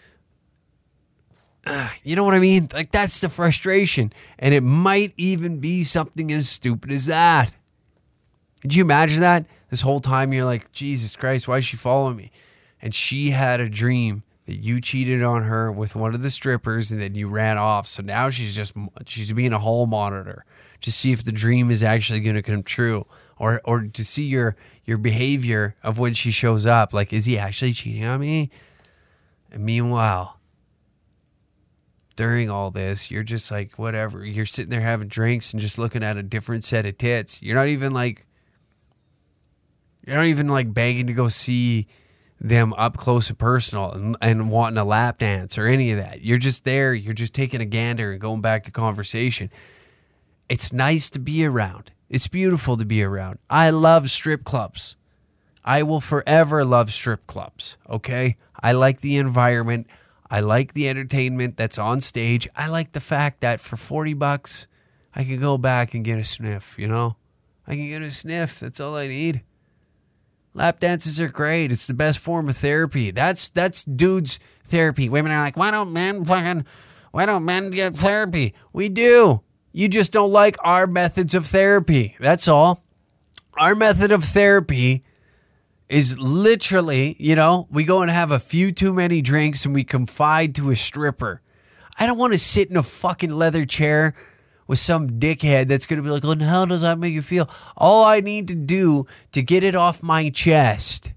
You know what I mean? Like, that's the frustration. And it might even be something as stupid as that. Did you imagine that? This whole time you're like, Jesus Christ, why is she following me? And she had a dream that you cheated on her with one of the strippers and then you ran off. So now she's just, she's being a hall monitor to see if the dream is actually going to come true. Or or to see your, your behavior of when she shows up. Like, is he actually cheating on me? And meanwhile... during all this, you're just like, whatever. You're sitting there having drinks and just looking at a different set of tits. You're not even like, you're not even like begging to go see them up close and personal and, and wanting a lap dance or any of that. You're just there. You're just taking a gander and going back to conversation. It's nice to be around. It's beautiful to be around. I love strip clubs. I will forever love strip clubs. Okay. I like the environment. I like the entertainment that's on stage. I like the fact that for forty bucks, I can go back and get a sniff, you know? I can get a sniff. That's all I need. Lap dances are great. It's the best form of therapy. That's that's dudes' therapy. Women are like, why don't men fucking, why don't men get therapy? We do. You just don't like our methods of therapy. That's all. Our method of therapy is literally, you know, we go and have a few too many drinks and we confide to a stripper. I don't want to sit in a fucking leather chair with some dickhead that's going to be like, oh, how does that make you feel? All I need to do to get it off my chest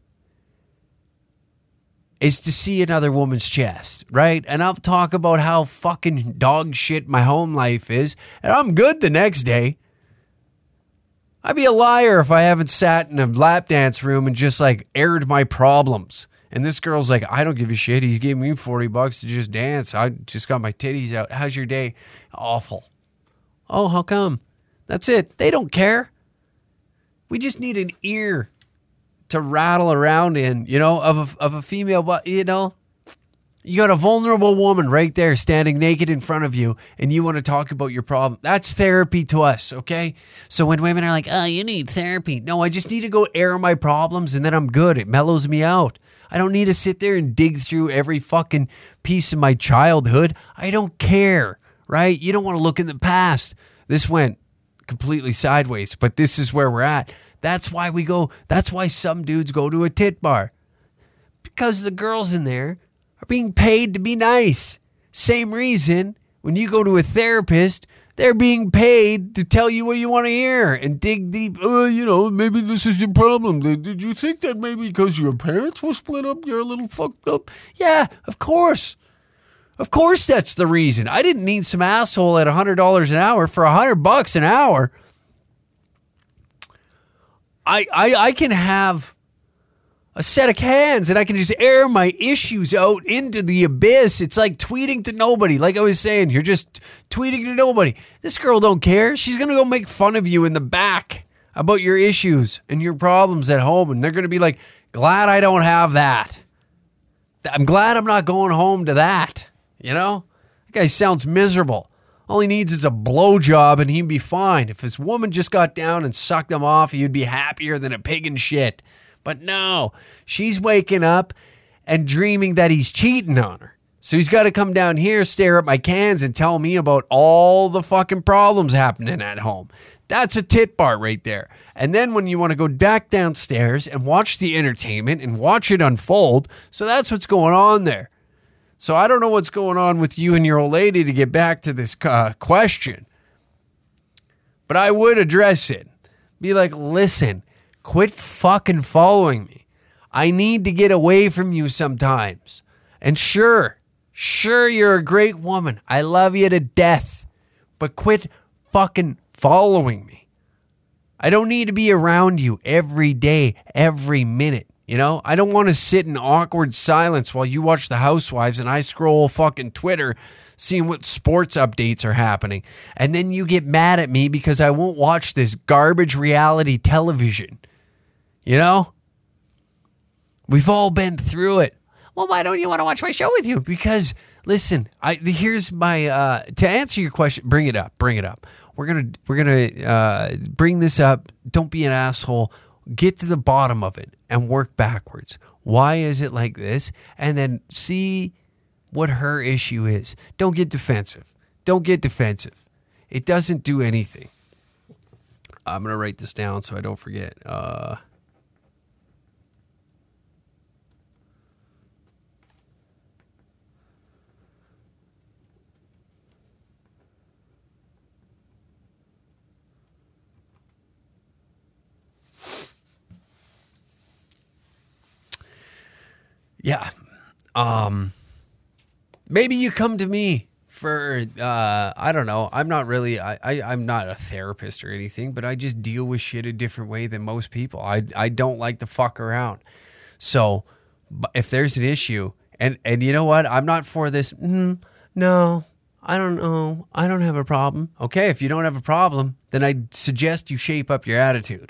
is to see another woman's chest, right? And I'll talk about how fucking dog shit my home life is, and I'm good the next day. I'd be a liar if I haven't sat in a lap dance room and just like aired my problems. And this girl's like, I don't give a shit. He's giving me forty bucks to just dance. I just got my titties out. How's your day? Awful. Oh, how come? That's it. They don't care. We just need an ear to rattle around in, you know, of a, of a female, but you know, you got a vulnerable woman right there standing naked in front of you and you want to talk about your problem. That's therapy to us, okay? So when women are like, oh, you need therapy. No, I just need to go air my problems and then I'm good. It mellows me out. I don't need to sit there and dig through every fucking piece of my childhood. I don't care, right? You don't want to look in the past. This went completely sideways, but this is where we're at. That's why we go, that's why some dudes go to a tit bar. Because the girls in there are being paid to be nice. Same reason when you go to a therapist, they're being paid to tell you what you want to hear and dig deep. Oh, you know, maybe this is your problem. Did you think that maybe because your parents were split up, you're a little fucked up? Yeah, of course. Of course that's the reason. I didn't need some asshole at one hundred dollars an hour for one hundred bucks an hour. I, I, I can have a set of cans and I can just air my issues out into the abyss. It's like tweeting to nobody. Like I was saying, you're just tweeting to nobody. This girl don't care. She's going to go make fun of you in the back about your issues and your problems at home. And they're going to be like, glad I don't have that. I'm glad I'm not going home to that. You know? That guy sounds miserable. All he needs is a blowjob and he'd be fine. If his woman just got down and sucked him off, he'd be happier than a pig in shit. But no, she's waking up and dreaming that he's cheating on her. So he's got to come down here, stare at my cans, and tell me about all the fucking problems happening at home. That's a tit bar right there. And then when you want to go back downstairs and watch the entertainment and watch it unfold, so that's what's going on there. So I don't know what's going on with you and your old lady to get back to this uh, question. But I would address it. Be like, listen, quit fucking following me. I need to get away from you sometimes. And sure, sure, you're a great woman. I love you to death. But quit fucking following me. I don't need to be around you every day, every minute. You know, I don't want to sit in awkward silence while you watch The Housewives and I scroll fucking Twitter seeing what sports updates are happening. And then you get mad at me because I won't watch this garbage reality television. You know? We've all been through it. Well, why don't you want to watch my show with you? Because, listen, I here's my, uh, to answer your question, bring it up, bring it up. We're going to, we're going to uh, bring this up. Don't be an asshole. Get to the bottom of it and work backwards. Why is it like this? And then see what her issue is. Don't get defensive. Don't get defensive. It doesn't do anything. I'm going to write this down so I don't forget. Uh, Yeah. Um, maybe you come to me for, uh, I don't know. I'm not really, I, I, I'm not a therapist or anything, but I just deal with shit a different way than most people. I, I don't like to fuck around. So if there's an issue, and, and you know what? I'm not for this. Mm, no, I don't know. I don't have a problem. Okay. If you don't have a problem, then I suggest you shape up your attitude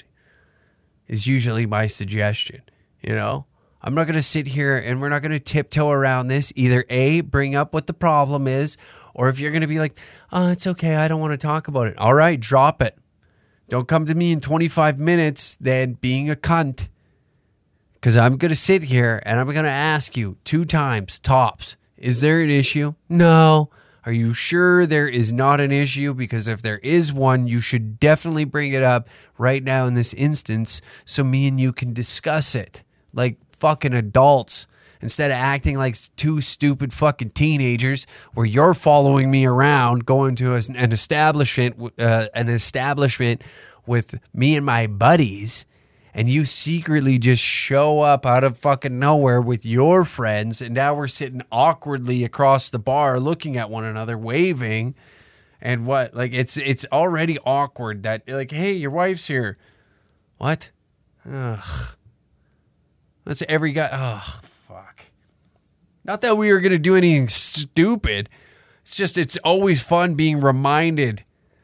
is usually my suggestion, you know? I'm not going to sit here and we're not going to tiptoe around this. Either A, bring up what the problem is, or if you're going to be like, oh, it's okay, I don't want to talk about it. All right, drop it. Don't come to me in twenty-five minutes then being a cunt. Because I'm going to sit here and I'm going to ask you two times, tops, is there an issue? No. Are you sure there is not an issue? Because if there is one, you should definitely bring it up right now in this instance so me and you can discuss it. Like fucking adults, instead of acting like two stupid fucking teenagers where you're following me around going to an establishment uh, an establishment with me and my buddies, and you secretly just show up out of fucking nowhere with your friends, and now we're sitting awkwardly across the bar looking at one another waving. And what, like, it's it's already awkward that, like, hey, your wife's here. What? Ugh. That's every guy. Oh, fuck. Not that we were going to do anything stupid. It's just, it's always fun being reminded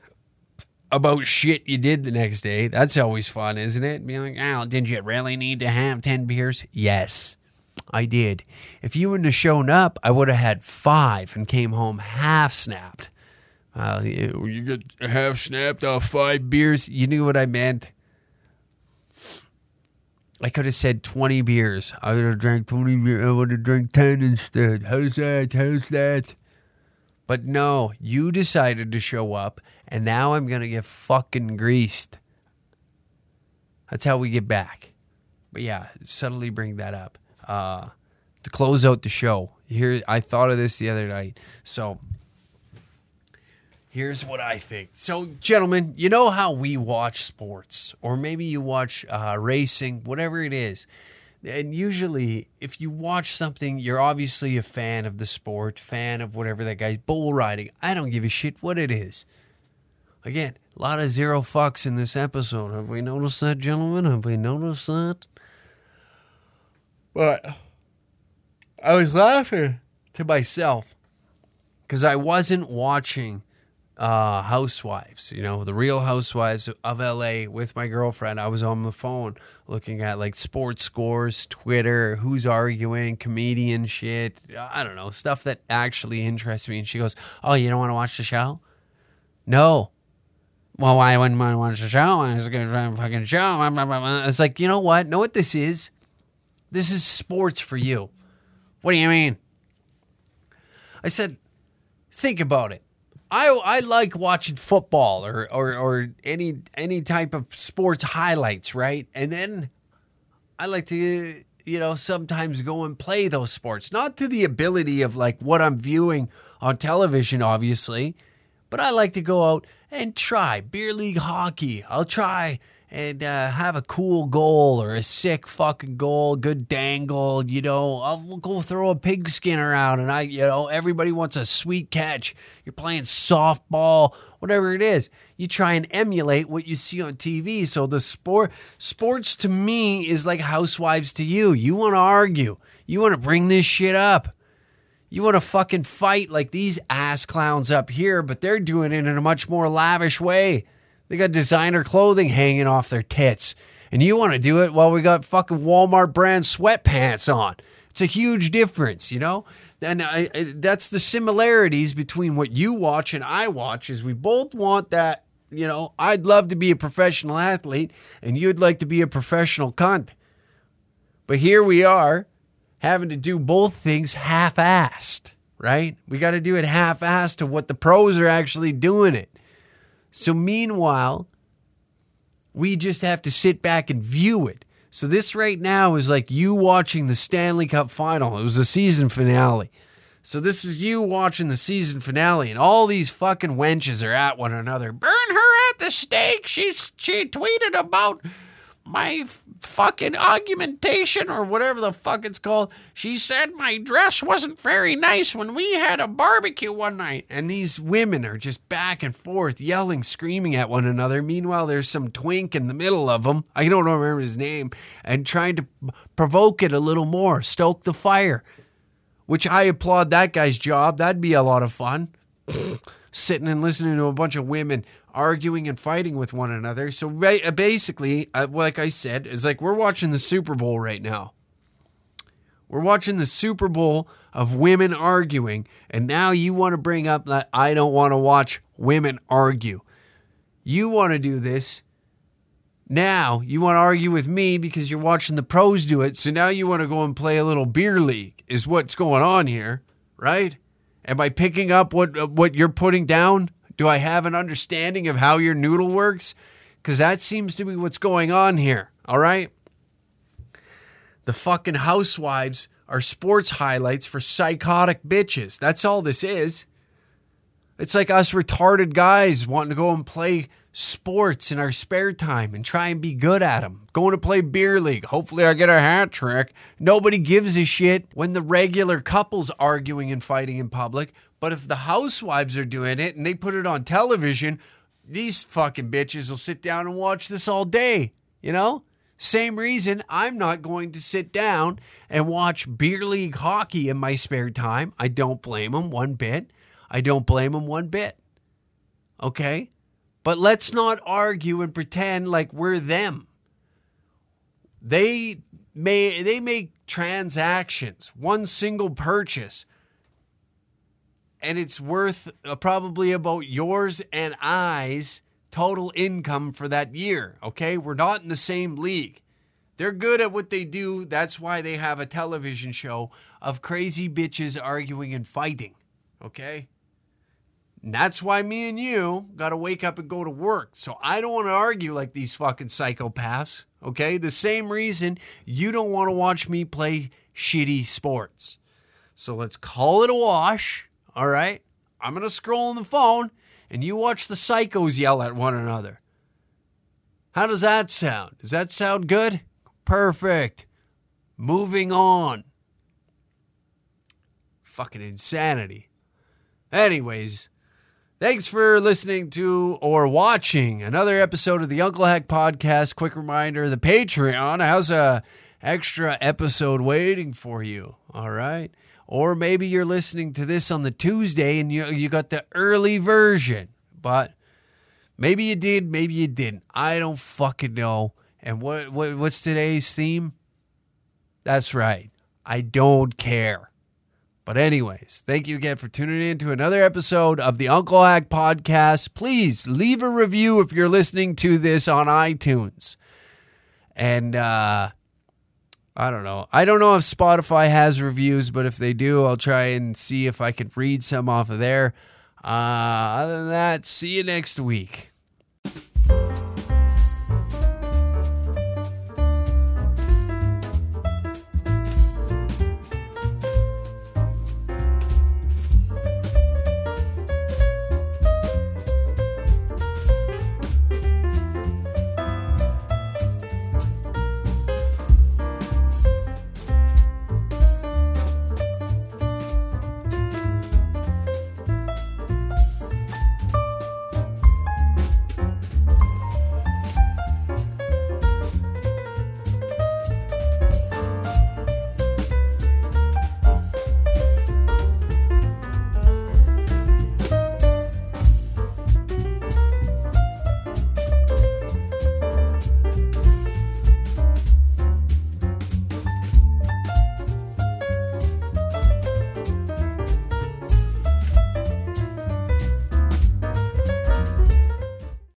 about shit you did the next day. That's always fun, isn't it? Being like, oh, did you really need to have ten beers? Yes, I did. If you wouldn't have shown up, I would have had five and came home half snapped. Uh, you, you get half snapped off five beers. You knew what I meant. I could have said twenty beers. I would have drank twenty beers. I would have drank ten instead. How's that? How's that? But no, you decided to show up, and now I'm going to get fucking greased. That's how we get back. But yeah, subtly bring that up. Uh, to close out the show, here, I thought of this the other night. So here's what I think. So, gentlemen, you know how we watch sports, or maybe you watch uh, racing, whatever it is. And usually, if you watch something, you're obviously a fan of the sport, fan of whatever that guy's bull riding. I don't give a shit what it is. Again, a lot of zero fucks in this episode. Have we noticed that, gentlemen? Have we noticed that? But I was laughing to myself because I wasn't watching Uh, Housewives, you know, the Real Housewives of L A with my girlfriend. I was on the phone looking at like sports scores, Twitter, who's arguing, comedian shit. I don't know, stuff that actually interests me. And she goes, oh, you don't want to watch the show? No. Well, why wouldn't I watch the show? I was going to try a fucking show. It's like, you know what? Know what this is? This is sports for you. What do you mean? I said, think about it. I I like watching football or, or or any any type of sports highlights, right? And then I like to, you know, sometimes go and play those sports. Not to the ability of like what I'm viewing on television, obviously, but I like to go out and try beer league hockey. I'll try and uh, have a cool goal or a sick fucking goal, good dangle, you know, I'll go throw a pigskin around and I, you know, everybody wants a sweet catch. You're playing softball, whatever it is. You try and emulate what you see on T V. So the sport, sports to me is like Housewives to you. You want to argue. You want to bring this shit up. You want to fucking fight like these ass clowns up here, but they're doing it in a much more lavish way. They got designer clothing hanging off their tits. And you want to do it while we got fucking Walmart brand sweatpants on. It's a huge difference, you know? And I, I, that's the similarities between what you watch and I watch is we both want that, you know, I'd love to be a professional athlete and you'd like to be a professional cunt. But here we are having to do both things half-assed, right? We got to do it half-assed to what the pros are actually doing it. So meanwhile, we just have to sit back and view it. So this right now is like you watching the Stanley Cup final. It was the season finale. So this is you watching the season finale, and all these fucking wenches are at one another. Burn her at the stake. She's, she tweeted about my f- fucking augmentation or whatever the fuck it's called. She said my dress wasn't very nice when we had a barbecue one night. And these women are just back and forth, yelling, screaming at one another. Meanwhile, there's some twink in the middle of them. I don't remember his name. And trying to provoke it a little more, stoke the fire. Which I applaud that guy's job. That'd be a lot of fun. Sitting and listening to a bunch of women arguing and fighting with one another. So basically, like I said, it's like we're watching the Super Bowl right now. We're watching the Super Bowl of women arguing, and now you want to bring up that I don't want to watch women argue. You want to do this. Now you want to argue with me because you're watching the pros do it, so now you want to go and play a little beer league is what's going on here, right? Am I picking up what what you're putting down? Do I have an understanding of how your noodle works? Because that seems to be what's going on here, all right? The fucking Housewives are sports highlights for psychotic bitches. That's all this is. It's like us retarded guys wanting to go and play sports in our spare time and try and be good at them. Going to play beer league. Hopefully I get a hat trick. Nobody gives a shit when the regular couple's arguing and fighting in public. But if the Housewives are doing it and they put it on television, these fucking bitches will sit down and watch this all day. You know? Same reason I'm not going to sit down and watch beer league hockey in my spare time. I don't blame them one bit. I don't blame them one bit. Okay? But let's not argue and pretend like we're them. They may they make transactions, one single purchase, and it's worth uh, probably about yours and I's total income for that year, okay? We're not in the same league. They're good at what they do. That's why they have a television show of crazy bitches arguing and fighting, okay? And that's why me and you got to wake up and go to work. So I don't want to argue like these fucking psychopaths, okay? The same reason you don't want to watch me play shitty sports. So let's call it a wash, all right? I'm going to scroll on the phone and you watch the psychos yell at one another. How does that sound? Does that sound good? Perfect. Moving on. Fucking insanity. Anyways, thanks for listening to or watching another episode of the Uncle Hack Podcast. Quick reminder, the Patreon has a extra episode waiting for you, all right? Or maybe you're listening to this on the Tuesday and you you got the early version. But maybe you did, maybe you didn't. I don't fucking know. And what, what what's today's theme? That's right. I don't care. But anyways, thank you again for tuning in to another episode of the Uncle Hack Podcast. Please leave a review if you're listening to this on iTunes. And uh, I don't know. I don't know if Spotify has reviews, but if they do, I'll try and see if I can read some off of there. Uh, other than that, see you next week.